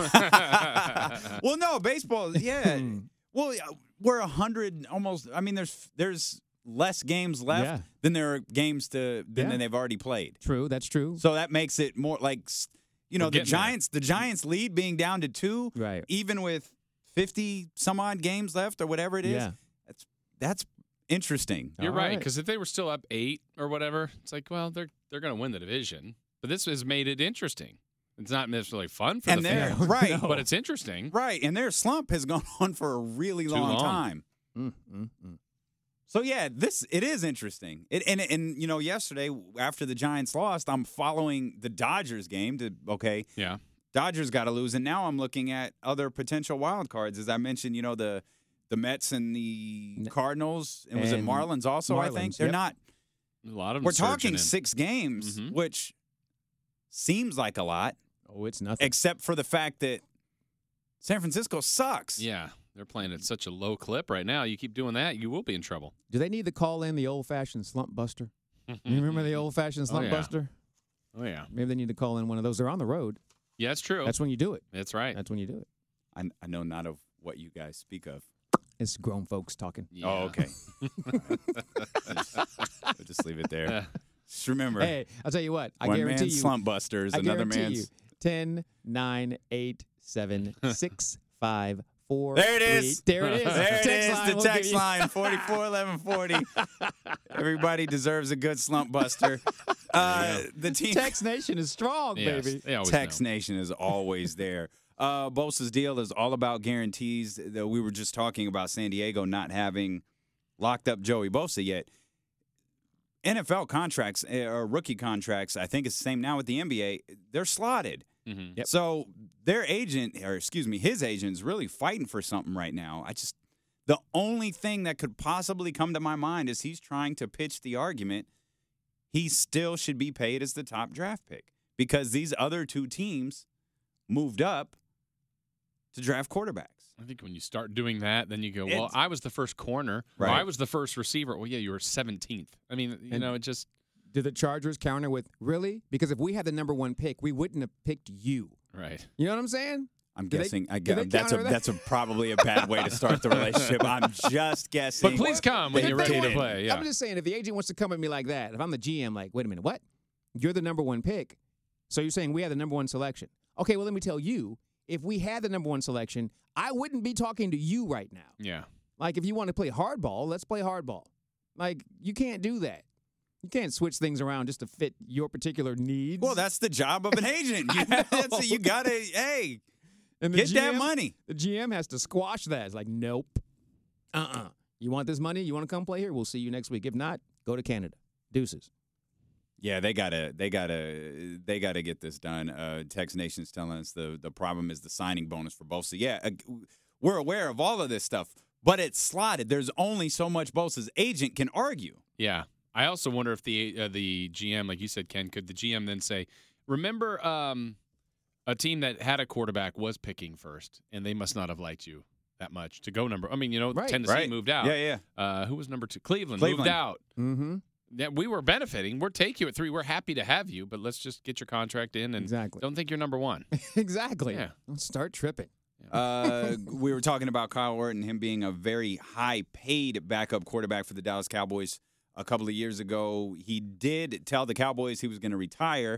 Speaker 1: Well, no, baseball. Yeah. Well, yeah, we're a hundred almost. I mean, there's there's less games left
Speaker 3: Yeah.
Speaker 1: than there are games to than,
Speaker 3: Yeah.
Speaker 1: than they've already played.
Speaker 3: True. That's true.
Speaker 1: So that makes it more like, s- you know,
Speaker 2: We're
Speaker 1: the
Speaker 2: getting there.
Speaker 1: Giants. The Giants lead being down to two,
Speaker 3: Right.
Speaker 1: even with fifty some odd games left or whatever it is.
Speaker 3: Yeah.
Speaker 1: That's that's interesting.
Speaker 2: You're
Speaker 3: All
Speaker 2: right,
Speaker 3: right.
Speaker 2: because if they were still up eight or whatever, it's like, well, they're they're going to win the division. But this has made it interesting. It's not necessarily fun for
Speaker 1: And
Speaker 2: the
Speaker 1: they're
Speaker 2: fans,
Speaker 1: right,
Speaker 2: but it's interesting.
Speaker 1: right, and their slump has gone on for a really
Speaker 2: Too
Speaker 1: long,
Speaker 2: long.
Speaker 1: time.
Speaker 3: Mm, mm, mm.
Speaker 1: So yeah, this it is interesting. It and and you know, yesterday after the Giants lost, I'm following the Dodgers game to okay,
Speaker 2: Yeah.
Speaker 1: Dodgers got to lose, and now I'm looking at other potential wild cards. As I mentioned, you know the the Mets and the
Speaker 3: N-
Speaker 1: Cardinals, and was it
Speaker 3: and
Speaker 1: Marlins also? I think
Speaker 3: Marlins,
Speaker 1: they're
Speaker 3: yep.
Speaker 1: not.
Speaker 2: A lot of them
Speaker 1: We're
Speaker 2: surging
Speaker 1: talking
Speaker 2: in.
Speaker 1: six games,
Speaker 2: Mhm.
Speaker 1: which seems like a lot,
Speaker 3: Oh, it's nothing.
Speaker 1: except for the fact that San Francisco sucks.
Speaker 2: Yeah, they're playing at such a low clip right now. You keep doing that, you will be in trouble.
Speaker 3: Do they need to call in the old-fashioned slump buster? You remember the old-fashioned slump
Speaker 2: yeah.
Speaker 3: buster?
Speaker 2: Oh yeah,
Speaker 3: Maybe they need to call in one of those. They're on the road.
Speaker 2: yeah, it's true.
Speaker 3: That's when you do it.
Speaker 2: That's right.
Speaker 3: That's when you do it.
Speaker 1: I, I know not of what you guys speak of.
Speaker 3: It's grown folks talking.
Speaker 2: Yeah.
Speaker 1: Oh, okay. We'll just leave it there.
Speaker 2: Uh,
Speaker 1: Just remember,
Speaker 3: Hey, I'll tell you what. I
Speaker 1: one
Speaker 3: guarantee
Speaker 1: man's
Speaker 3: you.
Speaker 1: slump buster is
Speaker 3: I
Speaker 1: another
Speaker 3: guarantee
Speaker 1: man's.
Speaker 3: you. Ten, nine, eight, seven, six, five, four.
Speaker 1: There it is.
Speaker 3: three. There it is.
Speaker 1: There it
Speaker 3: Text
Speaker 1: is,
Speaker 3: line
Speaker 1: the
Speaker 3: will
Speaker 1: text
Speaker 3: give you-
Speaker 1: line, forty-four eleven forty. Everybody deserves a good slump buster. Uh, the team
Speaker 3: Text Nation is strong,
Speaker 2: yes,
Speaker 3: baby.
Speaker 2: they always
Speaker 1: Text
Speaker 2: know.
Speaker 1: Nation is always there. Uh, Bosa's deal is all about guarantees. Though we were just talking about San Diego not having locked up Joey Bosa yet. N F L contracts uh, or rookie contracts, I think it's the same now with the N B A. They're slotted.
Speaker 2: Mhm.
Speaker 3: Yep.
Speaker 1: So their agent, or excuse me, his agent is really fighting for something right now. I just, the only thing that could possibly come to my mind is he's trying to pitch the argument he still should be paid as the top draft pick because these other two teams moved up to draft quarterbacks.
Speaker 2: I think when you start doing that, then you go, well,
Speaker 1: It's-
Speaker 2: I was the first corner. Or
Speaker 1: Right.
Speaker 2: I was the first receiver. Well, yeah, you were seventeenth. I mean, you
Speaker 3: And-
Speaker 2: know, it just
Speaker 3: Do the Chargers counter with, really? Because if we had the number one pick, we wouldn't have picked you.
Speaker 2: right.
Speaker 3: You know what I'm saying?
Speaker 1: I'm
Speaker 3: Do they-
Speaker 1: guessing. I
Speaker 3: do they
Speaker 1: guess that's a
Speaker 3: counter that?
Speaker 1: that's a probably a bad way to start the relationship. I'm just guessing.
Speaker 2: But please come when
Speaker 1: They
Speaker 2: you're ready to
Speaker 1: didn't.
Speaker 2: play. Yeah.
Speaker 3: I'm just saying, if the agent wants to come at me like that, if I'm the G M, like, wait a minute, what? You're the number one pick. So you're saying we had the number one selection. Okay, well, let me tell you, if we had the number one selection, I wouldn't be talking to you right now.
Speaker 2: Yeah.
Speaker 3: Like, if you want to play hardball, let's play hardball. Like, you can't do that. You can't switch things around just to fit your particular needs.
Speaker 1: Well, that's the job of an agent. You, that's, you got to, hey,
Speaker 3: and the
Speaker 1: get
Speaker 3: G M,
Speaker 1: that money.
Speaker 3: The G M has to squash that. It's like, nope. Uh-uh. You want this money? You want to come play here? We'll see you next week. If not, go to Canada. Deuces.
Speaker 1: Yeah, they gotta, they gotta, they gotta get this done. Uh, Tex Nation's telling us the the problem is the signing bonus for Bosa. Yeah, uh, we're aware of all of this stuff, but it's slotted. There's only so much Bosa's agent can argue.
Speaker 2: Yeah, I also wonder if the uh, the G M, like you said, Ken, could the G M then say, "Remember, um, a team that had a quarterback was picking first, and they must not have liked you that much to go number." I mean, you know,
Speaker 3: Right,
Speaker 2: Tennessee
Speaker 1: right.
Speaker 2: moved out.
Speaker 1: Yeah, yeah.
Speaker 2: Uh, who was number two? Cleveland,
Speaker 1: Cleveland.
Speaker 2: moved out.
Speaker 3: Mm-hmm.
Speaker 2: Yeah, we were benefiting. We'll take you at three. We're happy to have you, but let's just get your contract in and
Speaker 3: Exactly.
Speaker 2: don't think you're number one.
Speaker 3: exactly.
Speaker 2: Yeah.
Speaker 3: Don't start tripping.
Speaker 1: Uh, we were talking about Kyle Orton, him being a very high-paid backup quarterback for the Dallas Cowboys a couple of years ago. He did tell the Cowboys he was going to retire,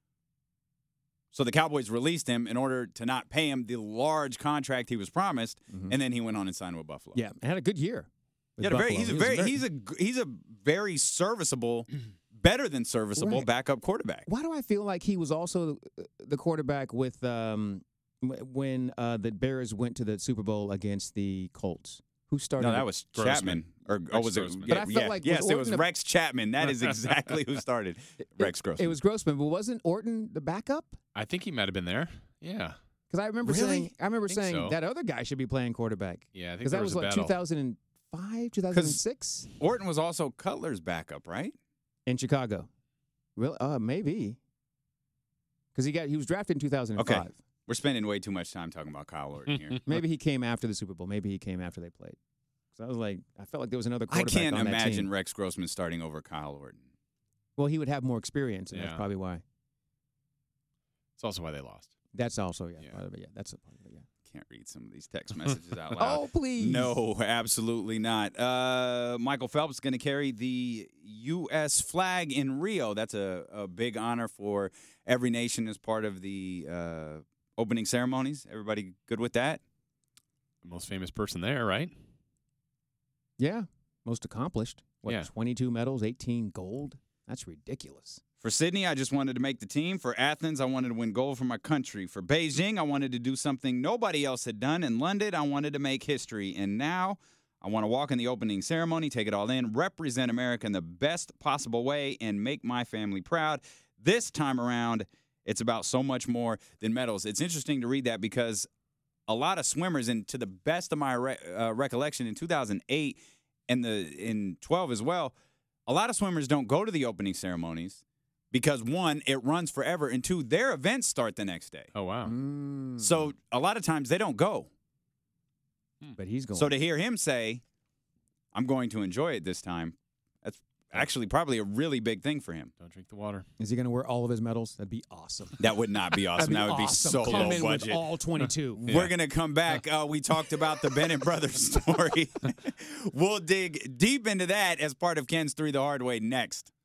Speaker 1: so the Cowboys released him in order to not pay him the large contract he was promised,
Speaker 3: Mhm.
Speaker 1: and then he went on and signed with Buffalo.
Speaker 3: Yeah, and had a good year. with
Speaker 1: Yeah, very,
Speaker 3: Buffalo.
Speaker 1: he's a
Speaker 3: He was
Speaker 1: very, he's a g- he's a very serviceable, better than serviceable
Speaker 3: Right.
Speaker 1: backup quarterback.
Speaker 3: Why do I feel like he was also the quarterback with um, w- when uh, the Bears went to the Super Bowl against the Colts? Who started?
Speaker 1: No, that
Speaker 3: it?
Speaker 1: was
Speaker 2: Grossman.
Speaker 1: Chapman. Or oh,
Speaker 2: Rex
Speaker 1: was it?
Speaker 2: Grossman.
Speaker 1: Yeah,
Speaker 3: But I felt
Speaker 1: yeah.
Speaker 3: like,
Speaker 1: yes,
Speaker 3: was
Speaker 1: it was
Speaker 3: Orton a-
Speaker 1: Rex Chapman. That is exactly who started. Rex Grossman.
Speaker 3: It was Grossman, but wasn't Orton the backup?
Speaker 2: I think he might have been there. Yeah.
Speaker 3: Because I remember
Speaker 1: Really?
Speaker 3: saying, I remember
Speaker 2: Think
Speaker 3: saying
Speaker 2: so.
Speaker 3: that other guy should be playing quarterback.
Speaker 2: Yeah, I think
Speaker 3: Because
Speaker 2: there
Speaker 3: that
Speaker 2: was,
Speaker 3: was,
Speaker 2: a
Speaker 3: like
Speaker 2: battle.
Speaker 3: two thousand five, two thousand six
Speaker 1: Orton was also Cutler's backup, right?
Speaker 3: in Chicago. Really? Uh, maybe. Because he got he was drafted in two thousand five.
Speaker 1: Okay. We're spending way too much time talking about Kyle Orton here.
Speaker 3: Maybe he came after the Super Bowl. Maybe he came after they played. So I was like, I felt like there was another
Speaker 1: I
Speaker 3: quarterback
Speaker 1: can't
Speaker 3: on that
Speaker 1: imagine
Speaker 3: team.
Speaker 1: Rex Grossman starting over Kyle Orton.
Speaker 3: Well, he would have more experience, and
Speaker 2: Yeah.
Speaker 3: that's probably why.
Speaker 2: It's also why they lost.
Speaker 3: That's also yeah,
Speaker 2: Yeah.
Speaker 3: part of it. Yeah, that's a part of it. Yeah.
Speaker 1: Can't read some of these text messages out loud.
Speaker 3: Oh please.
Speaker 1: No, absolutely not. Uh, Michael Phelps is going to carry the U S flag in Rio. That's a, a big honor for every nation as part of the uh, opening ceremonies. Everybody good with that?
Speaker 2: The most famous person there, right?
Speaker 3: Yeah, most accomplished. What?
Speaker 2: Yeah.
Speaker 3: twenty-two medals, eighteen gold. That's ridiculous.
Speaker 1: For Sydney, I just wanted to make the team. For Athens, I wanted to win gold for my country. For Beijing, I wanted to do something nobody else had done. In London, I wanted to make history. And now, I want to walk in the opening ceremony, take it all in, represent America in the best possible way, and make my family proud. This time around, it's about so much more than medals. It's interesting to read that because a lot of swimmers, and to the best of my re- uh, recollection, in two thousand eight and the in twelve as well, a lot of swimmers don't go to the opening ceremonies because, one, it runs forever, and two, their events start the next day.
Speaker 2: Oh, wow.
Speaker 3: Mm.
Speaker 1: So a lot of times they don't go.
Speaker 3: but he's going.
Speaker 1: So to hear him say, I'm going to enjoy it this time, that's actually probably a really big thing for him.
Speaker 2: Don't drink the water.
Speaker 3: Is he going to wear all of his medals? That'd be awesome.
Speaker 1: That would not be awesome. That
Speaker 3: That'd
Speaker 1: would be
Speaker 3: awesome.
Speaker 1: so
Speaker 3: Come
Speaker 1: low
Speaker 3: in
Speaker 1: budget.
Speaker 3: with all twenty-two.
Speaker 1: We're going to come back. Uh, we talked about the Bennett brothers story. We'll dig deep into that as part of Ken's Three the Hard Way next.